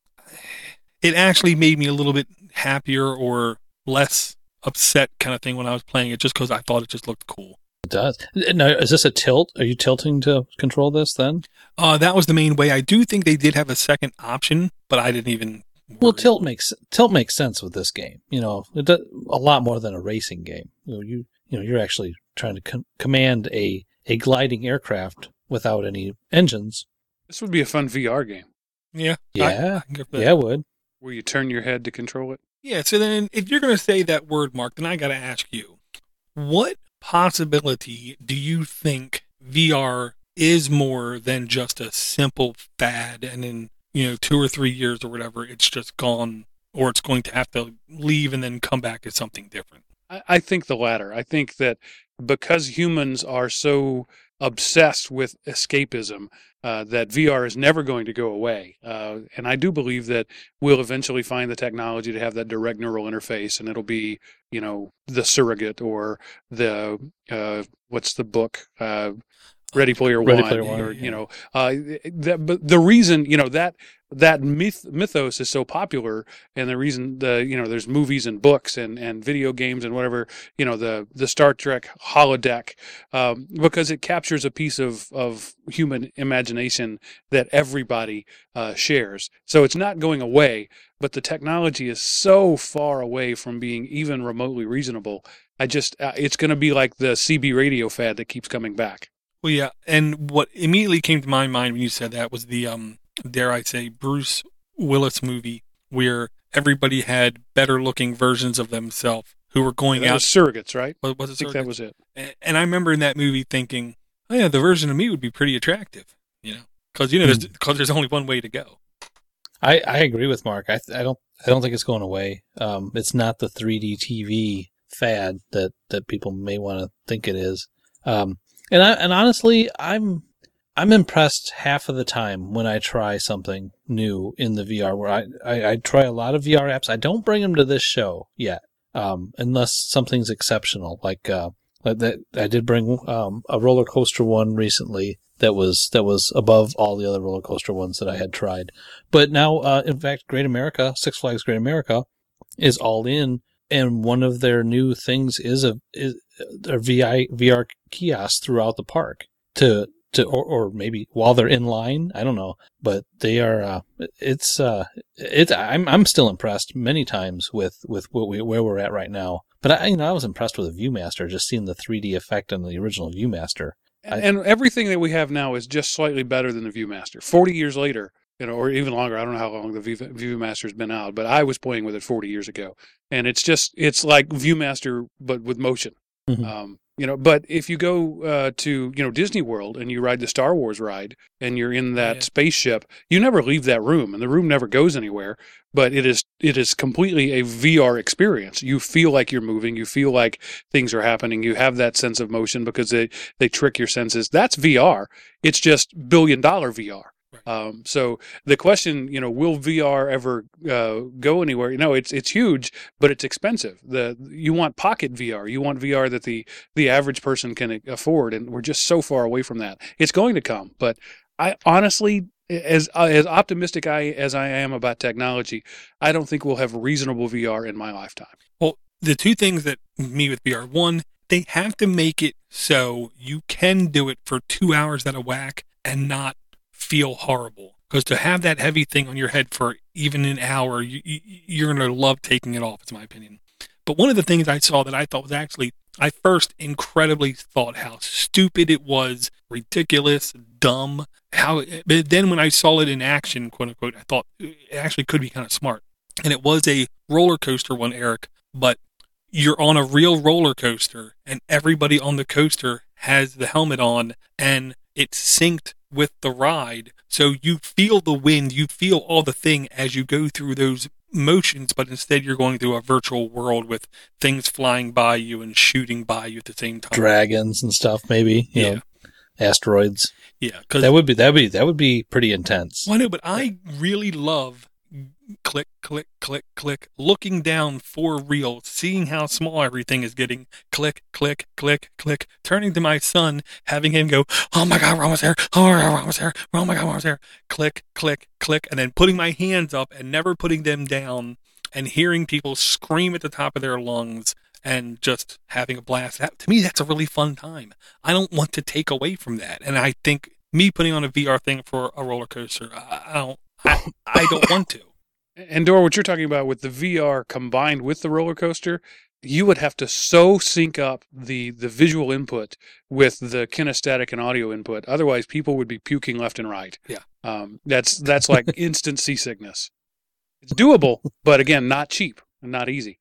it actually made me a little bit happier or less upset kind of thing when I was playing it just because I thought it just looked cool.
It does. Now, is this a tilt? Are you tilting to control this then?
That was the main way. I do think they did have a second option, but I didn't even worry.
Well, tilt makes sense with this game. It does a lot more than a racing game. You're actually trying to command a gliding aircraft without any engines.
This would be a fun VR game.
Yeah.
Yeah, it would.
Where you turn your head to control it.
Yeah, so then if you're going to say that word, Mark, then I got to ask you, what possibility do you think VR is more than just a simple fad and in 2 or 3 years or whatever, it's just gone or it's going to have to leave and then come back as something different?
I think the latter. I think that because humans are so obsessed with escapism, that VR is never going to go away. And I do believe that we'll eventually find the technology to have that direct neural interface, and it'll be, the Surrogate or the, what's the book? Ready Player One. Or, but the reason, that mythos is so popular, and the reason there's movies and books and video games and whatever, the Star Trek holodeck, because it captures a piece of human imagination that everybody shares. So it's not going away, but the technology is so far away from being even remotely reasonable. It's going to be like the CB radio fad that keeps coming back.
Well, yeah, and what immediately came to my mind when you said that was the dare I say, Bruce Willis movie where everybody had better looking versions of themselves who were going out.
Was Surrogates, right?
Was it
I think that was it.
And I remember in that movie thinking, oh yeah, the version of me would be pretty attractive, because there's only one way to go.
I agree with Mark. I don't think it's going away. It's not the 3D TV fad that people may want to think it is. And honestly, I'm I'm impressed half of the time when I try something new in the VR, where I try a lot of VR apps. I don't bring them to this show yet, unless something's exceptional. Like that, I did bring a roller coaster one recently that was above all the other roller coaster ones that I had tried. But now, in fact, Great America, Six Flags Great America, is all in, and one of their new things is a VR kiosk throughout the park or maybe while they're in line. I don't know, but they are. I'm still impressed many times with where we're at right now. But I was impressed with the ViewMaster, just seeing the 3D effect on the original ViewMaster.
And everything that we have now is just slightly better than the ViewMaster. 40 years later, or even longer. I don't know how long the ViewMaster's been out, but I was playing with it 40 years ago, and it's like ViewMaster but with motion.
Mm-hmm.
But if you go to Disney World and you ride the Star Wars ride and you're in that spaceship, you never leave that room, and the room never goes anywhere. But it is completely a VR experience. You feel like you're moving. You feel like things are happening. You have that sense of motion because they trick your senses. That's VR. It's just $1 billion VR. So the question, will VR ever go anywhere? It's huge, but it's expensive. You want pocket VR. You want VR that the average person can afford, and we're just so far away from that. It's going to come, but I honestly, as optimistic as I am about technology, I don't think we'll have reasonable VR in my lifetime.
Well, the two things that me with VR, one, they have to make it so you can do it for 2 hours at a whack and not feel horrible, because to have that heavy thing on your head for even an hour, you're going to love taking it off, is my opinion. But one of the things I saw that I thought was actually, I first incredibly thought how stupid it was, ridiculous, dumb, but then when I saw it in action, quote unquote, I thought it actually could be kind of smart. And it was a roller coaster one, Eric, but you're on a real roller coaster and everybody on the coaster has the helmet on and it's synced with the ride. So you feel the wind, you feel all the thing as you go through those motions, but instead you're going through a virtual world with things flying by you and shooting by you at the same time.
Dragons and stuff, maybe. You know, asteroids.
Yeah,
because that would be pretty intense.
Well, I know, but I really love click, click, click, click, looking down for real, seeing how small everything is getting, click, click, click, click, turning to my son, having him go, oh my God, we're almost there, oh my God, we're almost there, oh my God, we're almost there, click, click, click, and then putting my hands up and never putting them down and hearing people scream at the top of their lungs and just having a blast. To me, that's a really fun time. I don't want to take away from that. And I think me putting on a VR thing for a roller coaster, I don't want to.
And Dora, what you're talking about with the VR combined with the roller coaster, you would have to so sync up the visual input with the kinesthetic and audio input. Otherwise, people would be puking left and right.
Yeah.
That's like instant seasickness. It's doable, but again, not cheap and not easy.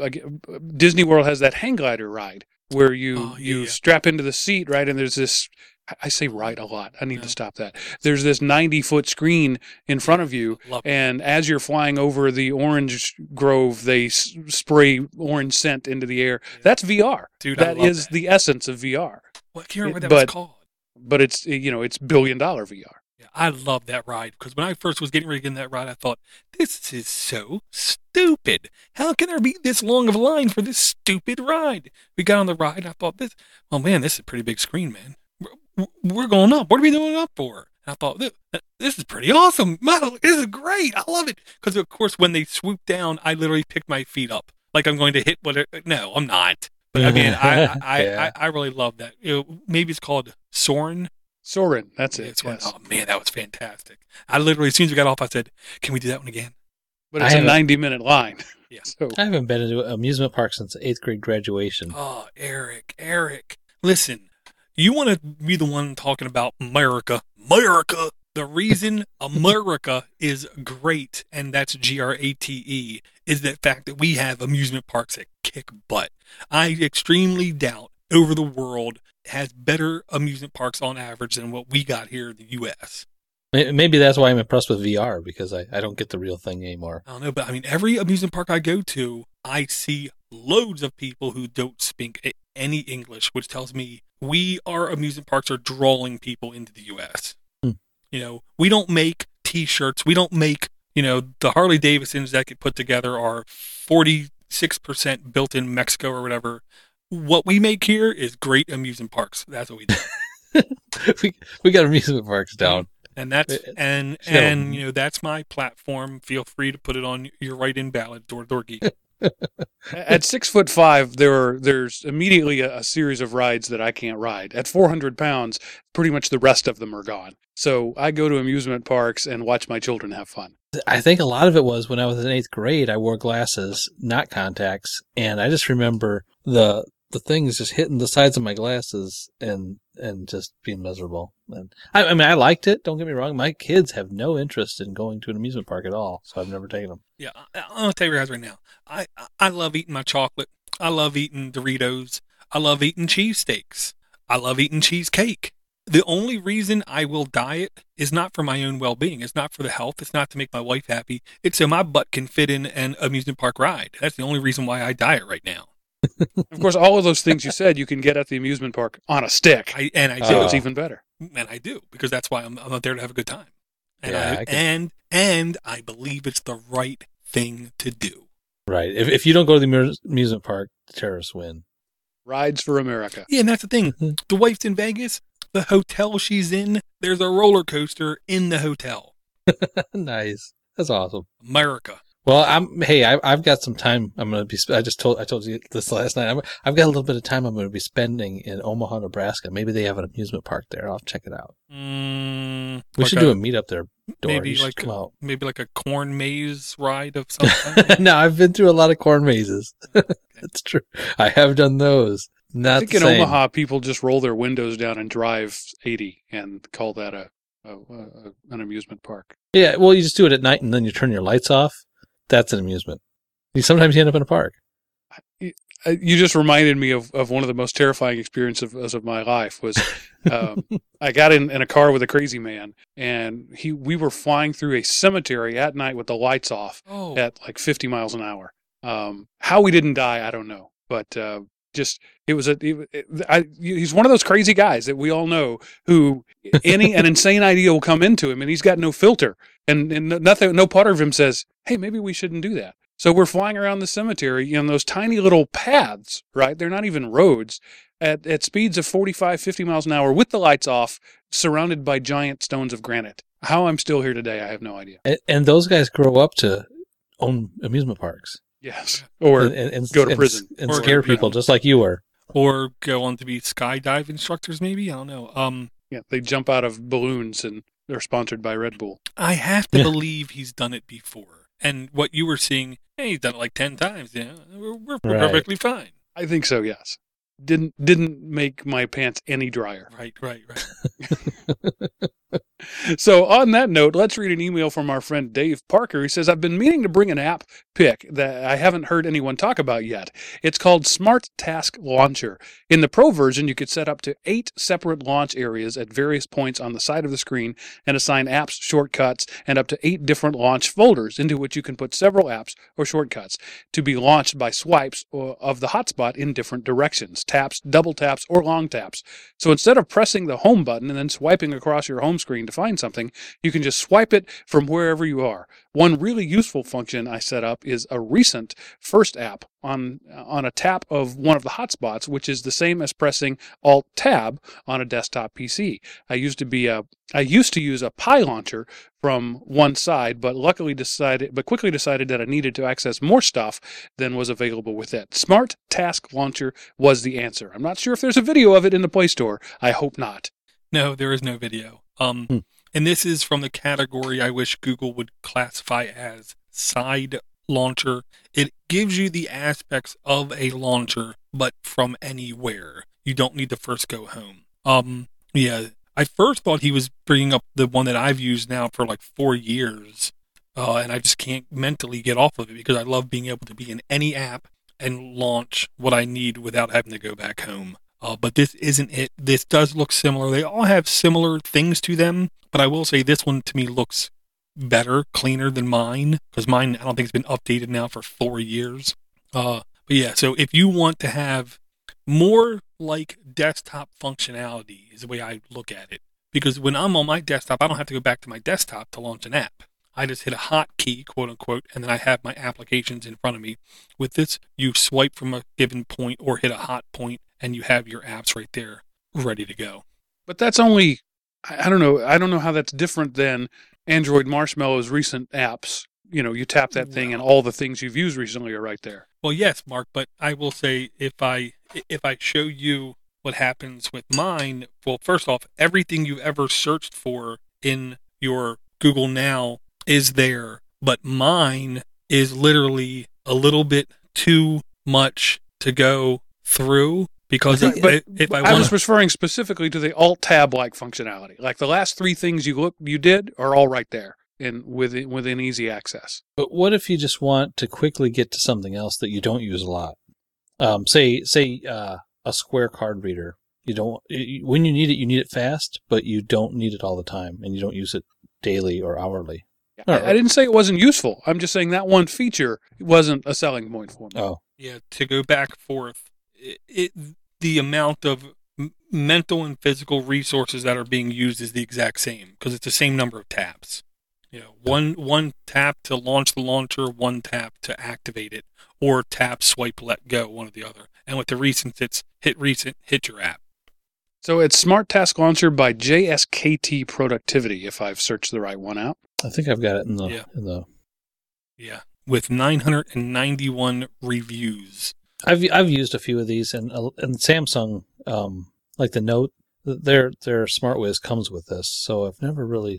Disney World has that hang glider ride where you strap into the seat, right? And there's this, I say right a lot. I need to stop that. There's this 90-foot screen in front of you, and as you're flying over the orange grove, they spray orange scent into the air. Yeah. That's VR.
Dude,
that is the essence of VR.
Well, I can't remember what that was called.
But it's it's $1 billion VR.
Yeah, I love that ride because when I first was getting ready to get in that ride, I thought, this is so stupid. How can there be this long of a line for this stupid ride? We got on the ride, and I thought, this is a pretty big screen, man. We're going up. What are we going up for? And I thought, this is pretty awesome. This is great. I love it. Because, of course, when they swoop down, I literally pick my feet up. Like I'm going to hit No, I'm not. But, I mean, I really love that. Maybe it's called Soarin'.
Soarin', that's it.
Yes. Oh, man, that was fantastic. I literally, as soon as we got off, I said, can we do that one again?
But it's a 90-minute line.
Yeah.
So.
I haven't been to an amusement park since 8th grade graduation.
Oh, Eric. Listen. You want to be the one talking about America. The reason America is great, and that's GRATE, is the fact that we have amusement parks that kick butt. I extremely doubt over the world has better amusement parks on average than what we got here in the U.S.
Maybe that's why I'm impressed with VR, because I don't get the real thing anymore.
I don't know, but I mean, every amusement park I go to, I see loads of people who don't speak any English, which tells me our amusement parks are drawing people into the U.S. We don't make T-shirts. We don't make, the Harley Davidsons that get put together are 46% built in Mexico or whatever. What we make here is great amusement parks. That's what we do.
we got amusement parks down.
And that's that's my platform. Feel free to put it on your write-in ballot, Door Geek.
At 6'5", there's immediately a series of rides that I can't ride. At 400 pounds, pretty much the rest of them are gone. So I go to amusement parks and watch my children have fun.
I think a lot of it was when I was in 8th grade, I wore glasses, not contacts, and I just remember the things just hitting the sides of my glasses and just being miserable. And I mean, I liked it. Don't get me wrong. My kids have no interest in going to an amusement park at all, so I've never taken them.
Yeah, I'll tell you guys right now. I love eating my chocolate. I love eating Doritos. I love eating cheesesteaks. I love eating cheesecake. The only reason I will diet is not for my own well-being. It's not for the health. It's not to make my wife happy. It's so my butt can fit in an amusement park ride. That's the only reason why I diet right now.
Of course, all of those things you said you can get at the amusement park on a stick.
I do.
So it's even better.
And I do, because that's why I'm out there to have a good time.
And
and I believe it's the right thing to do.
Right. If you don't go to the amusement park, the terrorists win.
Rides for America.
Yeah, and that's the thing. The wife's in Vegas. The hotel she's in, there's a roller coaster in the hotel.
Nice. That's awesome.
America.
Well, I've got some time. I told you this last night. I've got a little bit of time I'm going to be spending in Omaha, Nebraska. Maybe they have an amusement park there. I'll check it out. We should do a meet up there.
Maybe like a corn maze ride of some kind.
No, I've been through a lot of corn mazes. That's true. I have done those. Not I think in
Omaha, people just roll their windows down and drive 80 and call that an amusement park.
Yeah, well, you just do it at night and then you turn your lights off. That's an amusement. Sometimes you end up in a park.
You just reminded me of one of the most terrifying experiences of my life was I got in a car with a crazy man, and we were flying through a cemetery at night with the lights off at like 50 miles an hour. How we didn't die, I don't know. But he's one of those crazy guys that we all know who an insane idea will come into him, and he's got no filter, and no part of him says, hey, maybe we shouldn't do that. So we're flying around the cemetery in those tiny little paths, right? They're not even roads, at speeds of 45, 50 miles an hour with the lights off, surrounded by giant stones of granite. How I'm still here today, I have no idea.
And those guys grow up to own amusement parks.
Yes. Or go to prison.
And scare people just like you were.
Or go on to be skydive instructors, maybe? I don't know.
Yeah, they jump out of balloons and they're sponsored by Red Bull.
I have to believe he's done it before. And what you were seeing, hey, he's done it like 10 times. Yeah, we're perfectly fine.
I think so, yes. Didn't make my pants any drier.
Right.
So on that note, let's read an email from our friend Dave Parker. He says, I've been meaning to bring an app pick that I haven't heard anyone talk about yet. It's called Smart Task Launcher. In the Pro version, you could set up to 8 separate launch areas at various points on the side of the screen and assign apps, shortcuts, and up to 8 different launch folders into which you can put several apps or shortcuts to be launched by swipes of the hotspot in different directions, taps, double taps, or long taps. So instead of pressing the home button and then swiping across your home screen to find something, you can just swipe it from wherever you are. One really useful function I set up is a recent first app on a tap of one of the hotspots, which is the same as pressing Alt-Tab on a desktop PC. I used to use a Pi launcher from one side, but quickly decided that I needed to access more stuff than was available with it. Smart Task Launcher was the answer. I'm not sure if there's a video of it in the Play Store. I hope not.
No, there is no video. And this is from the category I wish Google would classify as side launcher. It gives you the aspects of a launcher, but from anywhere. You don't need to first go home. Yeah, I first thought he was bringing up the one that I've used now for like 4 years, and I just can't mentally get off of it because I love being able to be in any app and launch what I need without having to go back home. But this isn't it. This does look similar. They all have similar things to them, but I will say this one to me looks better, cleaner than mine, because mine I don't think it's been updated now for 4 years. But yeah, so if you want to have more like desktop functionality is the way I look at it. Because when I'm on my desktop, I don't have to go back to my desktop to launch an app. I just hit a hotkey, quote unquote, and then I have my applications in front of me. With this, you swipe from a given point or hit a hot point, and you have your apps right there ready to go.
But that's only, I don't know how that's different than Android Marshmallow's recent apps. You tap that thing and all the things you've used recently are right there.
Well, yes, Mark, but I will say if I show you what happens with mine, well, first off, everything you've ever searched for in your Google Now is there, but mine is literally a little bit too much to go through because if I
was referring specifically to the Alt-Tab-like functionality. Like the last 3 things you did are all right there and within easy access.
But what if you just want to quickly get to something else that you don't use a lot? Say a Square card reader. When you need it fast, but you don't need it all the time, and you don't use it daily or hourly.
I didn't say it wasn't useful. I'm just saying that one feature wasn't a selling point for me.
Oh,
yeah. To go back and forth, the amount of mental and physical resources that are being used is the exact same because it's the same number of taps. One tap to launch the launcher, one tap to activate it, or tap, swipe, let go, one or the other. And with the recent, it's hit recent, hit your app.
So it's Smart Task Launcher by JSKT Productivity, if I've searched the right one out.
I think I've got it in the...
Yeah, with 991 reviews.
I've used a few of these, and Samsung, like the Note, their SmartWiz comes with this, so I've never really,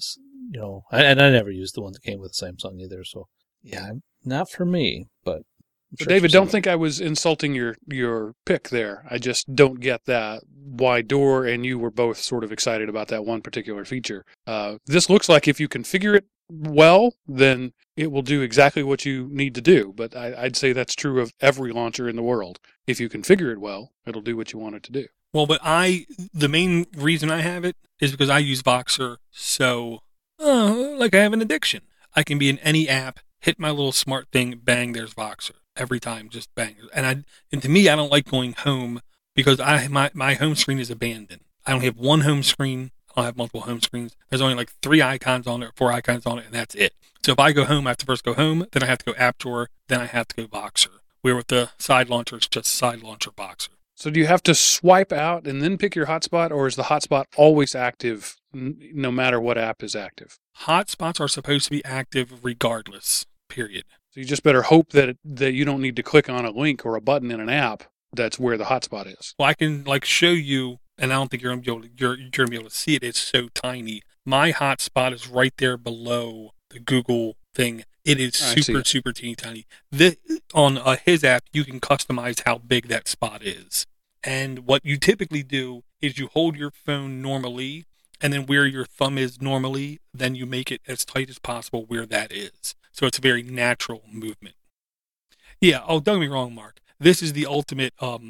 I never used the one that came with Samsung either, so yeah, not for me, but...
Sure, David, don't think I was insulting your pick there. I just don't get that why Door and you were both sort of excited about that one particular feature. This looks like if you configure it well, then it will do exactly what you need to do. But I'd say that's true of every launcher in the world. If you configure it well, it'll do what you want it to do.
Well, but the main reason I have it is because I use Voxer so, like I have an addiction. I can be in any app, hit my little smart thing, bang, there's Voxer. Every time, just bang. And to me, I don't like going home because my home screen is abandoned. I don't have one home screen. I don't have multiple home screens. There's only like 3 icons on it, 4 icons on it, and that's it. So if I go home, I have to first go home, then I have to go App Drawer, then I have to go Voxer. Where with the side launcher, it's just side launcher Voxer.
So do you have to swipe out and then pick your hotspot, or is the hotspot always active no matter what app is active?
Hotspots are supposed to be active regardless, period.
So you just better hope that you don't need to click on a link or a button in an app that's where the hotspot is.
Well, I can show you, and I don't think you're going to be able to see it. It's so tiny. My hotspot is right there below the Google thing. It is super teeny tiny. On his app, you can customize how big that spot is. And what you typically do is you hold your phone normally, and then where your thumb is normally, then you make it as tight as possible where that is. So it's a very natural movement. Yeah, don't get me wrong, Mark. This is the ultimate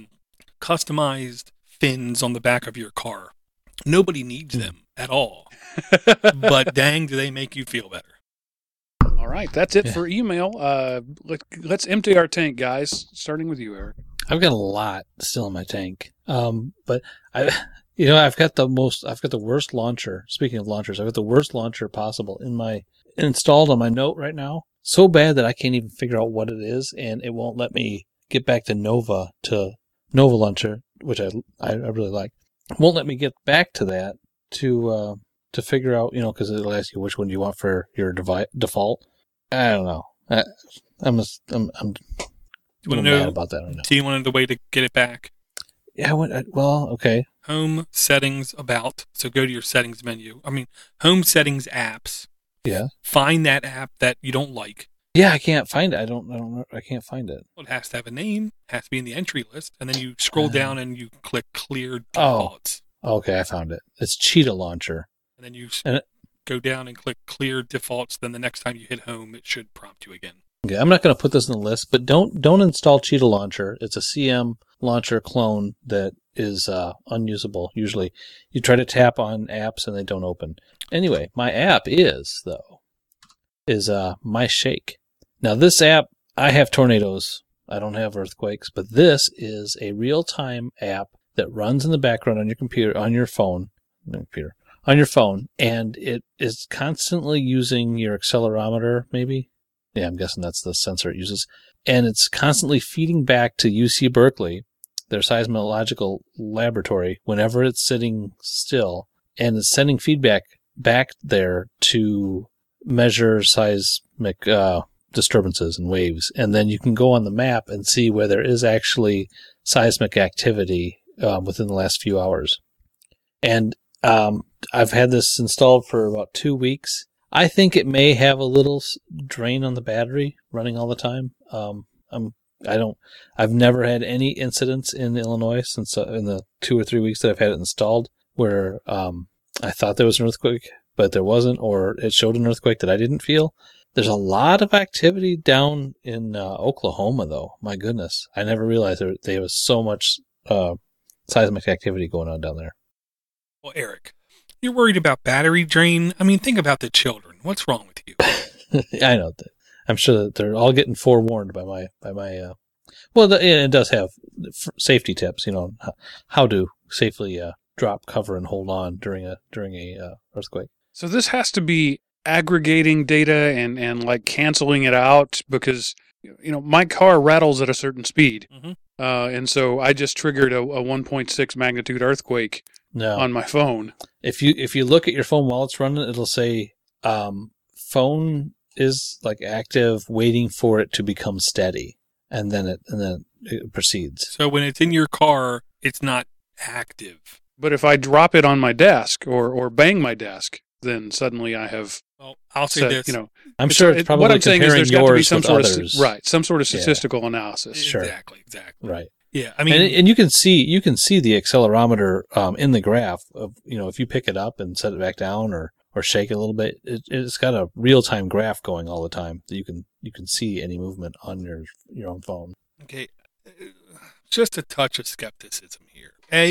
customized fins on the back of your car. Nobody needs them at all. But dang, do they make you feel better.
All right, that's it for email. Let's empty our tank, guys, starting with you, Eric.
I've got a lot still in my tank. But I've got the worst launcher. Speaking of launchers, I've got the worst launcher possible installed on my Note right now. So bad that I can't even figure out what it is, and it won't let me get back to Nova Launcher, which I really like. It won't let me get back to that to figure out, because it'll ask you which one you want for your default. I don't know. I'm mad about that right now.
Do you want the way to get it back?
Yeah, okay.
Home settings about. So go to your settings menu. Home settings apps.
Yeah.
Find that app that you don't like.
Yeah, I can't find it. I can't find it.
Well, it has to have a name. It has to be in the entry list, and then you scroll down and you click Clear Defaults.
Oh, okay, I found it. It's Cheetah Launcher.
And then you go down and click Clear Defaults. Then the next time you hit Home, it should prompt you again.
Okay, I'm not going to put this in the list, but don't install Cheetah Launcher. It's a CM launcher clone that is unusable. Usually, you try to tap on apps and they don't open. Anyway, my app is My Shake. Now, this app, I have tornadoes. I don't have earthquakes, but this is a real-time app that runs in the background on your computer, on your phone, and it is constantly using your accelerometer, maybe? Yeah, I'm guessing that's the sensor it uses. And it's constantly feeding back to UC Berkeley, their seismological laboratory, whenever it's sitting still, and it's sending feedback back there to measure seismic disturbances and waves. And then you can go on the map and see where there is actually seismic activity within the last few hours. And I've had this installed for about 2 weeks. I think it may have a little drain on the battery running all the time. I've never had any incidents in Illinois since in the 2 or 3 weeks that I've had it installed where I thought there was an earthquake, but there wasn't, or it showed an earthquake that I didn't feel. There's a lot of activity down in Oklahoma, though. My goodness. I never realized there was so much seismic activity going on down there.
Well, Eric, you're worried about battery drain. I mean, think about the children. What's wrong with you?
I know that. I'm sure that they're all getting forewarned by my. Well, it does have safety tips. How to safely drop, cover, and hold on during a earthquake.
So this has to be aggregating data and like canceling it out because my car rattles at a certain speed, and so I just triggered a 1.6 magnitude earthquake.
No.
On my phone.
If you look at your phone while it's running, it'll say phone is like active, waiting for it to become steady, and then it proceeds.
So when it's in your car, it's not active.
But if I drop it on my desk or bang my desk, then suddenly I have.
Well, I'll say this.
I'm sure it's probably
what I'm saying is there's got to be some sort
others.
Some sort of statistical analysis.
Sure.
Exactly.
Right.
Yeah, I mean,
and you can see the accelerometer in the graph of if you pick it up and set it back down or shake it a little bit, it's got a real time graph going all the time that you can see any movement on your own phone.
Okay, just a touch of skepticism here.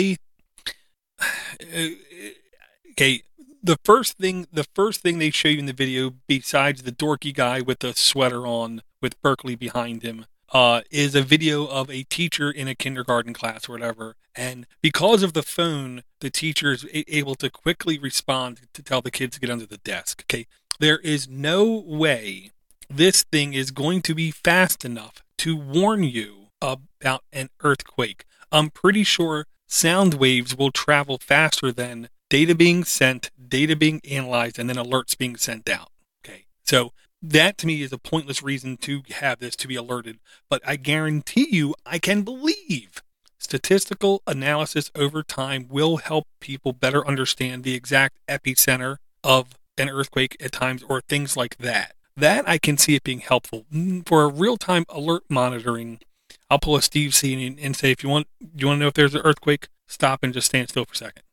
The first thing they show you in the video, besides the dorky guy with the sweater on with Berkeley behind him, is a video of a teacher in a kindergarten class or whatever. And because of the phone, the teacher is able to quickly respond to tell the kids to get under the desk. Okay. There is no way this thing is going to be fast enough to warn you about an earthquake. I'm pretty sure sound waves will travel faster than data being sent, data being analyzed, and then alerts being sent out. Okay. So that to me is a pointless reason to have this to be alerted, but I guarantee you I can believe statistical analysis over time will help people better understand the exact epicenter of an earthquake at times or things like that. That I can see it being helpful. For a real-time alert monitoring, I'll pull a Steve C and say, if you want to know if there's an earthquake, stop and just stand still for a second.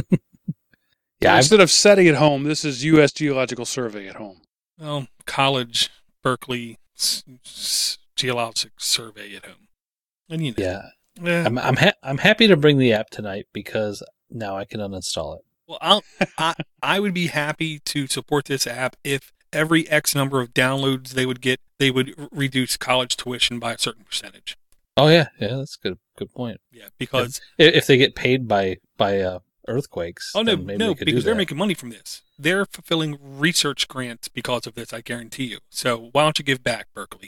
Yeah. Instead of SETI at home, this is U.S. Geological Survey at home.
Well, college, Berkeley, Geologic Survey at home. And
I'm happy to bring the app tonight because now I can uninstall it.
Well, I would be happy to support this app if every X number of downloads they would get, they would reduce college tuition by a certain percentage.
Oh yeah, that's a good point.
Yeah, because
if they get paid by earthquakes.
Oh no, because they're making money from this. They're fulfilling research grants because of this, I guarantee you. So why don't you give back, Berkeley?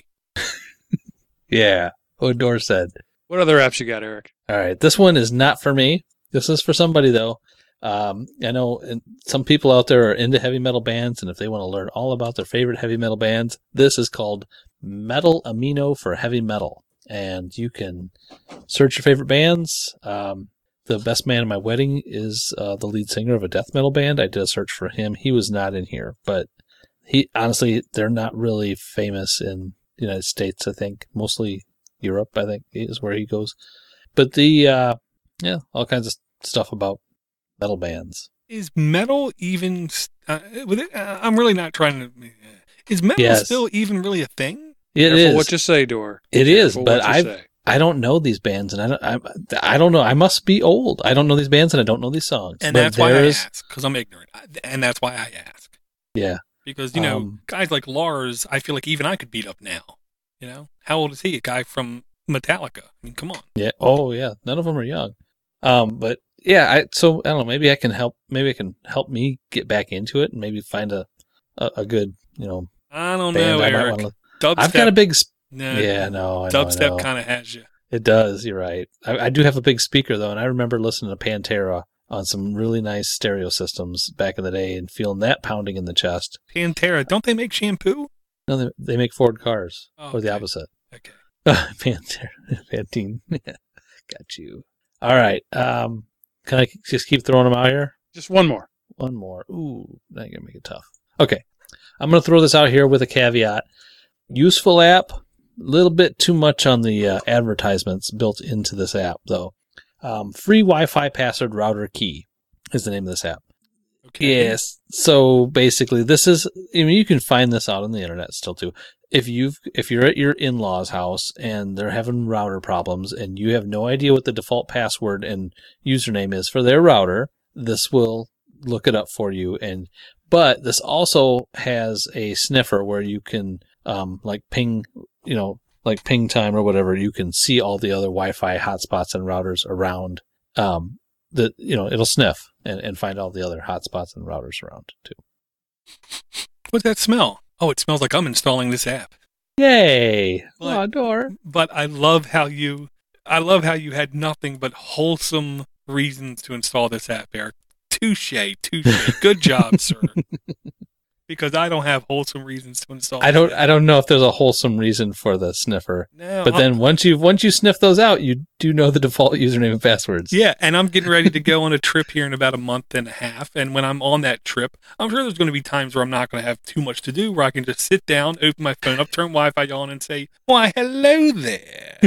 Yeah, Odor said.
What other apps you got, Eric?
All right, this one is not for me. This is for somebody though. I know some people out there are into heavy metal bands, and if they want to learn all about their favorite heavy metal bands, this is called Metal Amino for Heavy Metal, and you can search your favorite bands. The best man at my wedding is the lead singer of a death metal band. I did a search for him. He was not in here, but they're not really famous in the United States. I think mostly Europe, I think, is where he goes. But all kinds of stuff about metal bands.
Is metal even? I'm really not trying to. Is metal still even really a thing?
It
Careful
is.
What you say, Dor.
It is, but I don't know these bands, and I don't know. I must be old. I don't know these bands, and I don't know these songs.
And that's why I ask, because I'm ignorant. And that's why I ask.
Yeah.
Because, guys like Lars, I feel like even I could beat up now. How old is he? A guy from Metallica. I mean, come on.
Yeah. Oh, yeah. None of them are young. But yeah, I don't know. Maybe I can help. Maybe it can help me get back into it and maybe find a good,
I don't
band
know,
I might
Eric.
want to.
Dubstep,
I've got a big.
No,
yeah, no.
Dubstep kind of has you.
It does. You're right. I do have a big speaker though, and I remember listening to Pantera on some really nice stereo systems back in the day and feeling that pounding in the chest.
Pantera, don't they make shampoo?
No, they make Ford cars, or the
okay.
opposite.
Okay.
Pantera, Pantene. Got you. All right. Can I just keep throwing them out here?
Just one more.
One more. Ooh, now you're gonna make it tough. Okay, I'm gonna throw this out here with a caveat. Useful app. A little bit too much on the advertisements built into this app, though. Free Wi-Fi password router key is the name of this app.
Okay.
Yes. So basically, this is. I mean, you can find this out on the internet still too. If you're at your in-laws' house and they're having router problems and you have no idea what the default password and username is for their router, this will look it up for you. But this also has a sniffer where you can like ping time or whatever. You can see all the other Wi-Fi hotspots and routers around. It'll sniff and find all the other hotspots and routers around too.
What's that smell? Oh, it smells like I'm installing this app.
Yay! Door.
But I love how you had nothing but wholesome reasons to install this app, Eric. Touche. Good job, sir. Because I don't have wholesome reasons to install.
I don't know if there's a wholesome reason for the sniffer.
No,
but then once you sniff those out, you do know the default username and passwords.
Yeah, and I'm getting ready to go on a trip here in about a month and a half. And when I'm on that trip, I'm sure there's going to be times where I'm not going to have too much to do, where I can just sit down, open my phone up, turn Wi-Fi on, and say, "Why, hello there."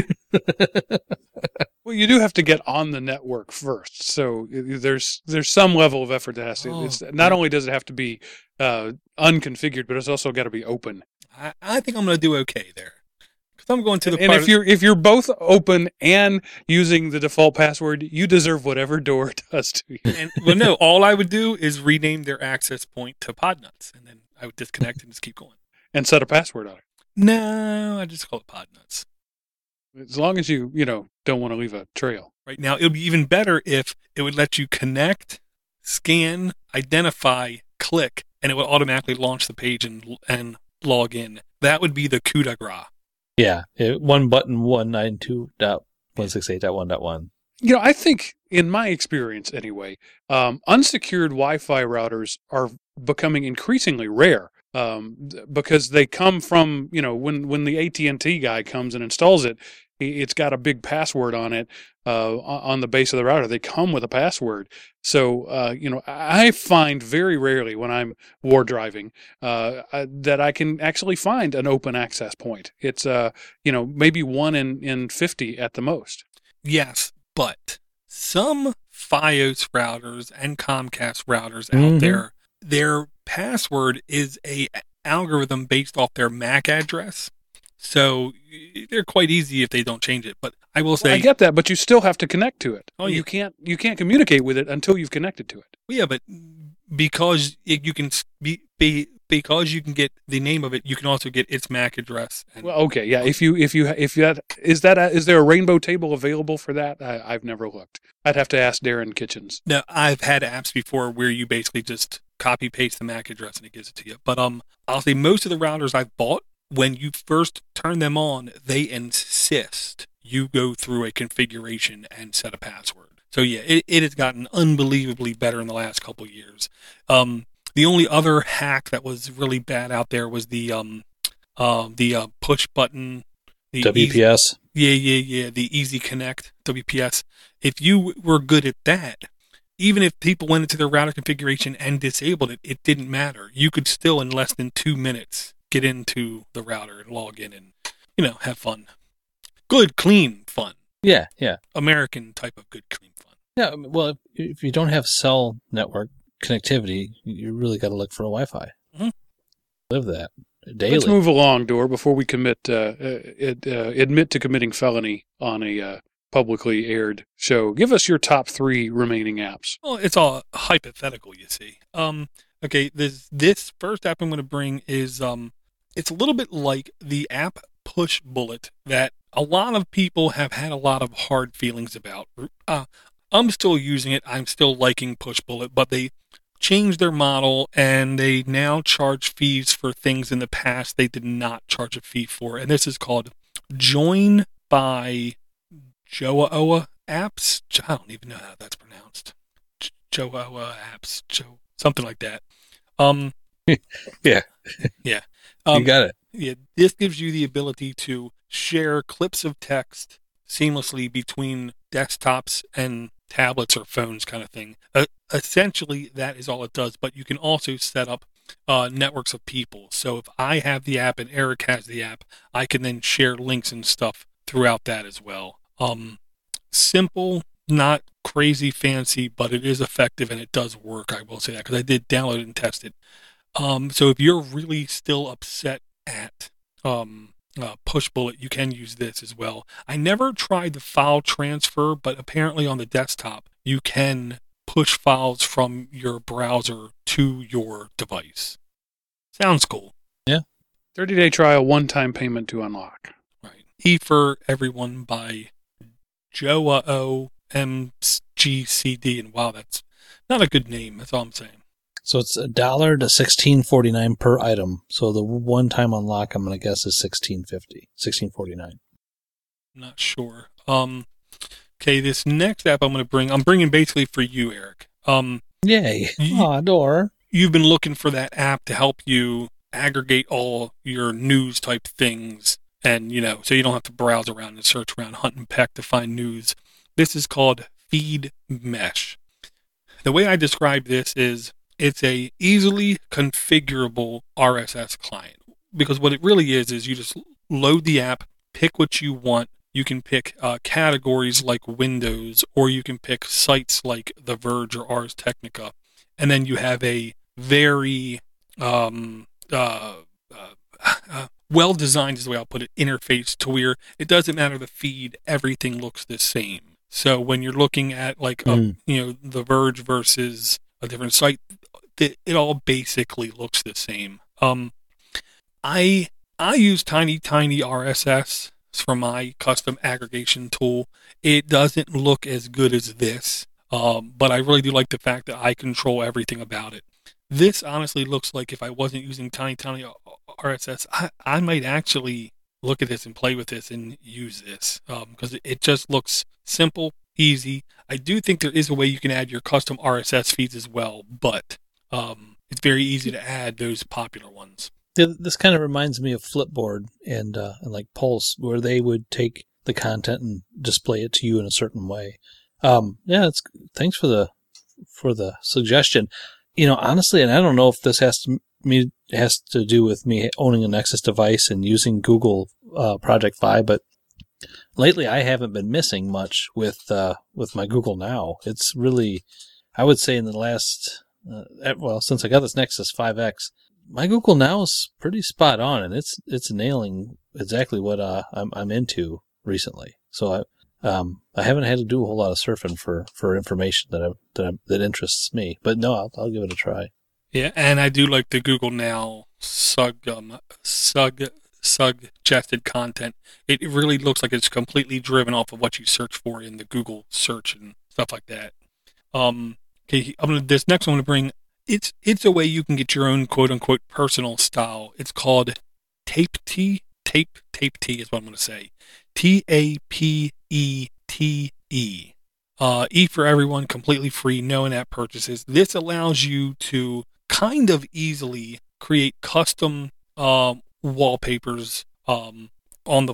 Well, you do have to get on the network first, so there's some level of effort that has to. It's not only does it have to be unconfigured, but it's also got to be open.
I think I'm going to do okay there, because I'm going to the.
And if you're both open and using the default password, you deserve whatever Door does to you.
No, all I would do is rename their access point to Podnuts, and then I would disconnect and just keep going.
And set a password on it.
No, I just call it Podnuts.
As long as you don't want to leave a trail.
Right now, it would be even better if it would let you connect, scan, identify, click, and it would automatically launch the page and log in. That would be the coup de grace.
Yeah, one button 192.168.1.1.
I think in my experience anyway, unsecured Wi-Fi routers are becoming increasingly rare. Because they come from, when the AT&T guy comes and installs it, it's got a big password on it, on the base of the router. They come with a password. So, I find very rarely when I'm war driving, that I can actually find an open access point. It's, maybe 1 in 50 at the most.
Yes, but some Fios routers and Comcast routers out there, their password is a algorithm based off their MAC address. So they're quite easy if they don't change it. But I will say,
I get that, but you still have to connect to it.
Oh,
you can't communicate with it until you've connected to it.
Well, yeah, but because you can because you can get the name of it, you can also get its MAC address.
Well, okay, yeah. If that is there a rainbow table available for that? I've never looked. I'd have to ask Darren Kitchens.
No, I've had apps before where you basically just copy paste the MAC address and it gives it to you. But I'll say most of the routers I've bought, when you first turn them on, they insist you go through a configuration and set a password. So yeah, it has gotten unbelievably better in the last couple of years. The only other hack that was really bad out there was the push button, the
WPS.
The Easy Connect WPS. If you were good at that, even if people went into their router configuration and disabled it, it didn't matter. You could still, in less than 2 minutes, get into the router and log in and, have fun. Good, clean fun.
Yeah.
American type of good, clean fun.
Yeah, well, if you don't have cell network connectivity, you really got to look for a Wi-Fi.
Mm-hmm.
Live that daily.
Let's move along, Door, before we admit to committing felony on a publicly aired show. Give us your top 3 remaining apps.
Well, it's all hypothetical, you see. Okay, this first app I'm going to bring is it's a little bit like the app Push Bullet that a lot of people have had a lot of hard feelings about. I'm still using it. I'm still liking Pushbullet, but they changed their model and they now charge fees for things in the past they did not charge a fee for. And this is called Join by Joaoa Apps. I don't even know how that's pronounced. Joaoa Apps, something like that.
Yeah.
Yeah.
You got it.
Yeah. This gives you the ability to share clips of text seamlessly between desktops and tablets or phones, kind of thing. Essentially, that is all it does. But you can also set up networks of people. So if I have the app and Eric has the app, I can then share links and stuff throughout that as well. Simple, not crazy fancy, but it is effective and it does work. I will say that because I did download it and test it. So if you're really still upset at Pushbullet, you can use this as well. I never tried the file transfer, but apparently on the desktop, you can push files from your browser to your device. Sounds cool.
Yeah.
30-day trial, one-time payment to unlock.
Right. E for Everyone by Joao MGCD. And wow, that's not a good name. That's all I'm saying.
So it's $1 to $16.49 per item. So the one-time unlock, I'm going to guess, is $16.49.
Not sure. Okay, this next app I'm bringing basically for you, Eric.
Yay! Door.
You've been looking for that app to help you aggregate all your news type things, and so you don't have to browse around and search around, hunt and peck to find news. This is called Feed Mesh. The way I describe this is it's a easily configurable RSS client, because what it really is you just load the app, pick what you want. You can pick categories like Windows, or you can pick sites like The Verge or Ars Technica, and then you have a very well-designed, is the way I'll put it, interface to where it doesn't matter the feed, everything looks the same. So when you're looking at The Verge versus a different site, it all basically looks the same. I use Tiny RSS for my custom aggregation tool. It doesn't look as good as this, but I really do like the fact that I control everything about it. This honestly looks like if I wasn't using Tiny RSS, I might actually look at this and play with this and use this, because it just looks simple, easy. I do think there is a way you can add your custom RSS feeds as well, but it's very easy to add those popular ones.
This kind of reminds me of Flipboard and like Pulse, where they would take the content and display it to you in a certain way. Thanks for the suggestion. Honestly, and I don't know if this has to do with me owning a Nexus device and using Google Project Fi, but lately I haven't been missing much with my Google Now. It's really, I would say, in the last since I got this Nexus 5X, my Google Now is pretty spot on, and it's nailing exactly what I'm into recently. So I haven't had to do a whole lot of surfing for information that interests me. But no, I'll give it a try.
Yeah, and I do like the Google Now suggested content. It really looks like it's completely driven off of what you search for in the Google search and stuff like that. Okay, this next one I'm going to bring. It's a way you can get your own quote unquote personal style. It's called Tapetee. Tapetee is what I'm going to say. TAPETE. E for Everyone, completely free, no in-app purchases. This allows you to kind of easily create custom wallpapers on the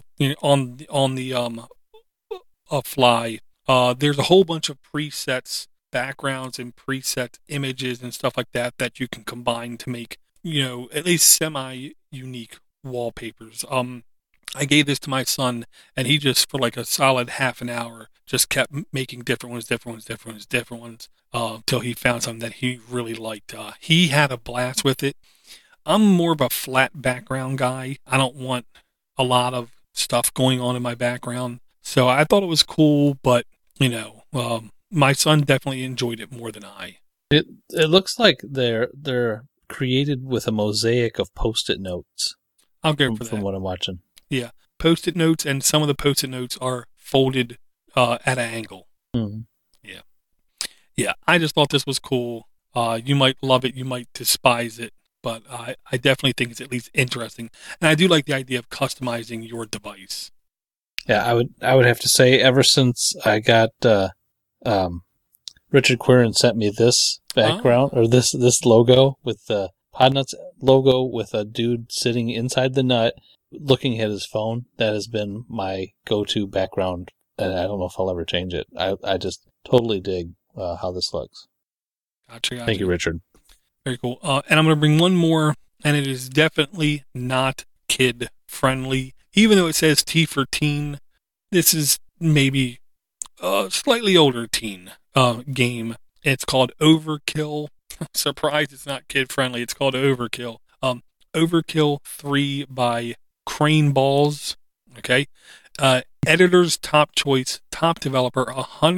fly. There's a whole bunch of presets, backgrounds, and preset images and stuff like that you can combine to make at least semi-unique wallpapers. I gave this to my son, and he just, for like a solid half an hour, just kept making different ones, till he found something that he really liked. He had a blast with it. I'm more of a flat background guy. I don't want a lot of stuff going on in my background. So I thought it was cool, but, my son definitely enjoyed it more than I.
It looks like they're created with a mosaic of Post-it notes.
I'll go for that.
From what I'm watching.
Yeah. Post-it notes, and some of the Post-it notes are folded at an angle.
Mm-hmm.
Yeah. I just thought this was cool. You might love it, you might despise it, but I definitely think it's at least interesting. And I do like the idea of customizing your device.
Yeah, I would have to say, ever since I got Richard Quirin sent me this background or this logo with the Podnuts logo with a dude sitting inside the nut looking at his phone. That has been my go-to background, and I don't know if I'll ever change it. I just totally dig how this looks.
Gotcha.
Thank you, Richard.
Very cool. And I'm going to bring one more, and it is definitely not kid-friendly. Even though it says T for teen, this is maybe a slightly older teen game. It's called Overkill. Surprise, it's not kid-friendly. It's called Overkill. Overkill 3 by Crane Balls. Okay. Editor's top choice, top developer,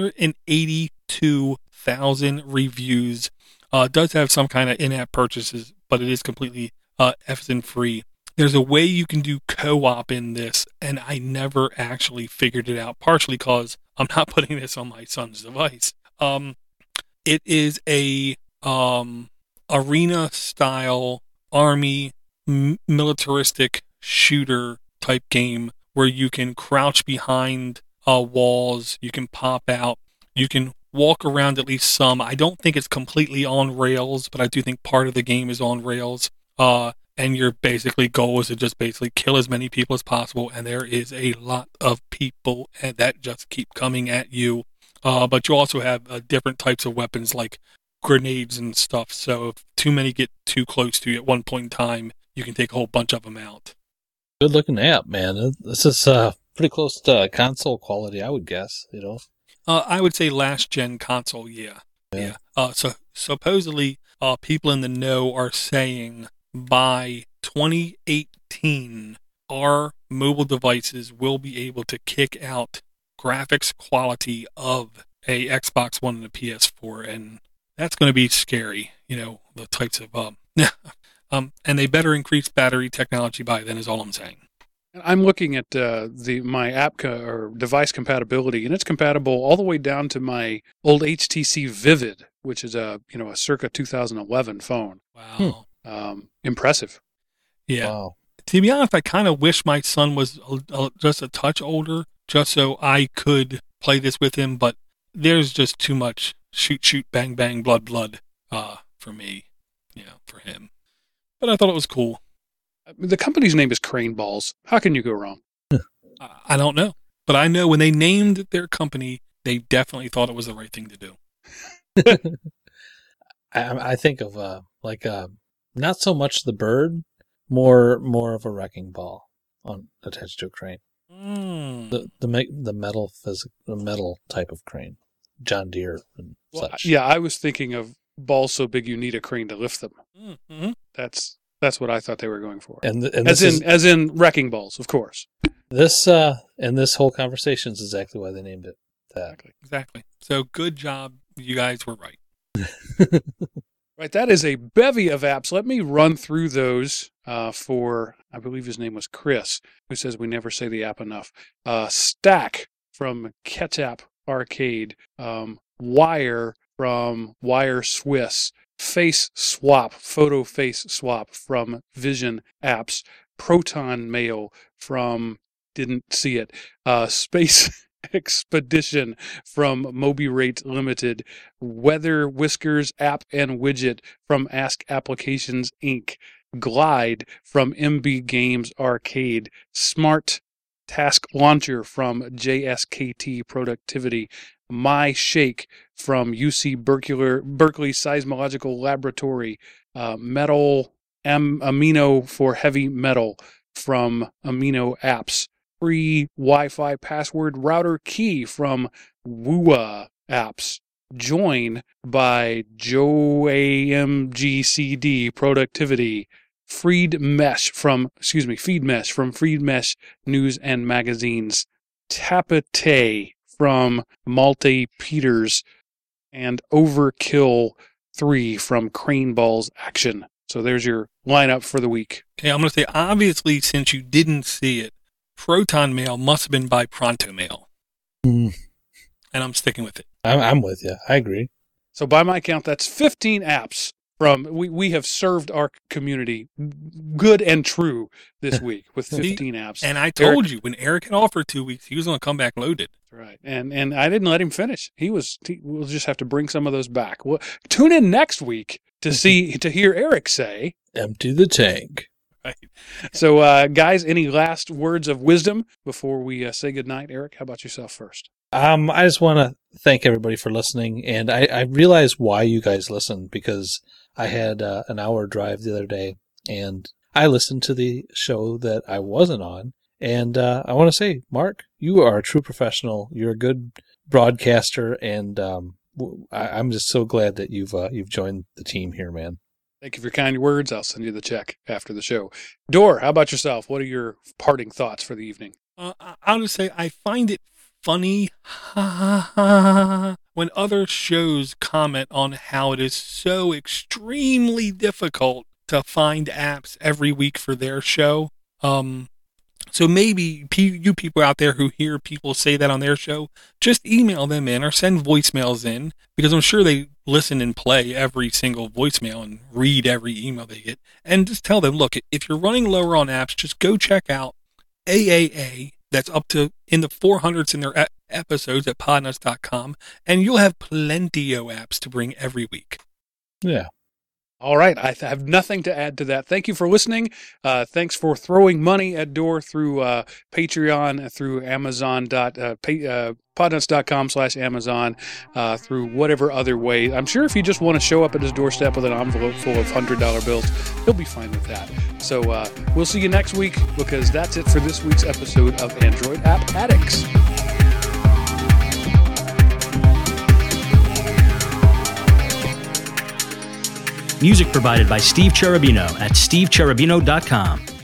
182,000 reviews. It does have some kind of in-app purchases, but it is completely F-sin free. There's a way you can do co-op in this, and I never actually figured it out, partially because I'm not putting this on my son's device. It is a arena-style army militaristic shooter type game where you can crouch behind walls, you can pop out, you can walk around at least some. I don't think it's completely on rails, but I do think part of the game is on rails. And your basically goal is to just basically kill as many people as possible, and there is a lot of people that just keep coming at you. But you also have different types of weapons like grenades and stuff, so if too many get too close to you at one point in time, you can take a whole bunch of them out.
Good looking app, man. This is pretty close to console quality, I would guess, you know?
I would say last gen console, yeah. So supposedly, people in the know are saying by 2018, our mobile devices will be able to kick out graphics quality of a Xbox One and a PS4, and that's going to be scary, you know, the types of, and they better increase battery technology by then is all I'm saying.
I'm looking at my app or device compatibility, and it's compatible all the way down to my old HTC Vivid, which is a circa 2011 phone.
Wow.
Impressive.
Yeah.
Wow.
To be honest, I kind of wish my son was just a touch older, just so I could play this with him. But there's just too much shoot, bang, bang, blood, for me, for him. But I thought it was cool.
The company's name is Crane Balls. How can you go wrong?
I don't know. But I know when they named their company, they definitely thought it was the right thing to do.
I think of not so much the bird, more of a wrecking ball attached to a crane. The metal type of crane, John Deere and such.
Yeah, I was thinking of balls so big you need a crane to lift them.
Mm-hmm.
That's what I thought they were going for.
And
as in wrecking balls, of course.
This whole conversation is exactly why they named it that.
Exactly. So good job, you guys were right.
Right, that is a bevy of apps. Let me run through those for, I believe his name was Chris, who says we never say the app enough. Stack from Ketchup Arcade. Wire from Wire Swiss. Face Swap, Photo Face Swap from Vision Apps. Proton Mail from, didn't see it. Space Expedition from MobiRate Limited. Weather Whiskers App and Widget from Ask Applications Inc. Glide from MB Games Arcade. Smart Task Launcher from JSKT Productivity. My Shake from UC Berkeley Seismological Laboratory. Metal Amino for Heavy Metal from Amino Apps. Free Wi-Fi password router key from Wua Apps. Join by JoAMGCD Productivity. Feed Mesh from Feed Mesh News and Magazines. Tapete from Malte Peters, and Overkill 3 from Crane Balls Action. So there's your lineup for the week.
Okay, I'm going to say, obviously, since you didn't see it, Proton Mail must have been by Pronto Mail. And I'm sticking with it.
I'm with you. I agree.
So by my count, that's 15 apps from we have served our community good and true this week with 15 apps.
And I told you when Eric had offered 2 weeks, he was going to come back loaded.
Right. And I didn't let him finish. We'll just have to bring some of those back. Well, tune in next week to hear Eric say,
empty the tank.
Right. So, guys, any last words of wisdom before we say goodnight? Eric, how about yourself first?
I just want to thank everybody for listening. And I realize why you guys listen, because I had an hour drive the other day and I listened to the show that I wasn't on. And I want to say, Mark, you are a true professional. You're a good broadcaster. And I'm just so glad that you've joined the team here, man.
Thank you for your kind words. I'll send you the check after the show. Dor, how about yourself? What are your parting thoughts for the evening?
I'll just say I find it funny when other shows comment on how it is so extremely difficult to find apps every week for their show. So maybe you people out there who hear people say that on their show, just email them in or send voicemails in, because I'm sure they listen and play every single voicemail and read every email they get. And just tell them, look, if you're running lower on apps, just go check out AAA. That's up to in the 400s in their episodes at podnuts.com, and you'll have plenty of apps to bring every week.
Yeah.
All right. I have nothing to add to that. Thank you for listening. Thanks for throwing money at Dor through Patreon, through Amazon, podnuts.com/Amazon, through whatever other way. I'm sure if you just want to show up at his doorstep with an envelope full of $100 bills, he'll be fine with that. So we'll see you next week, because that's it for this week's episode of Android App Addicts.
Music provided by Steve Cherubino at stevecherubino.com.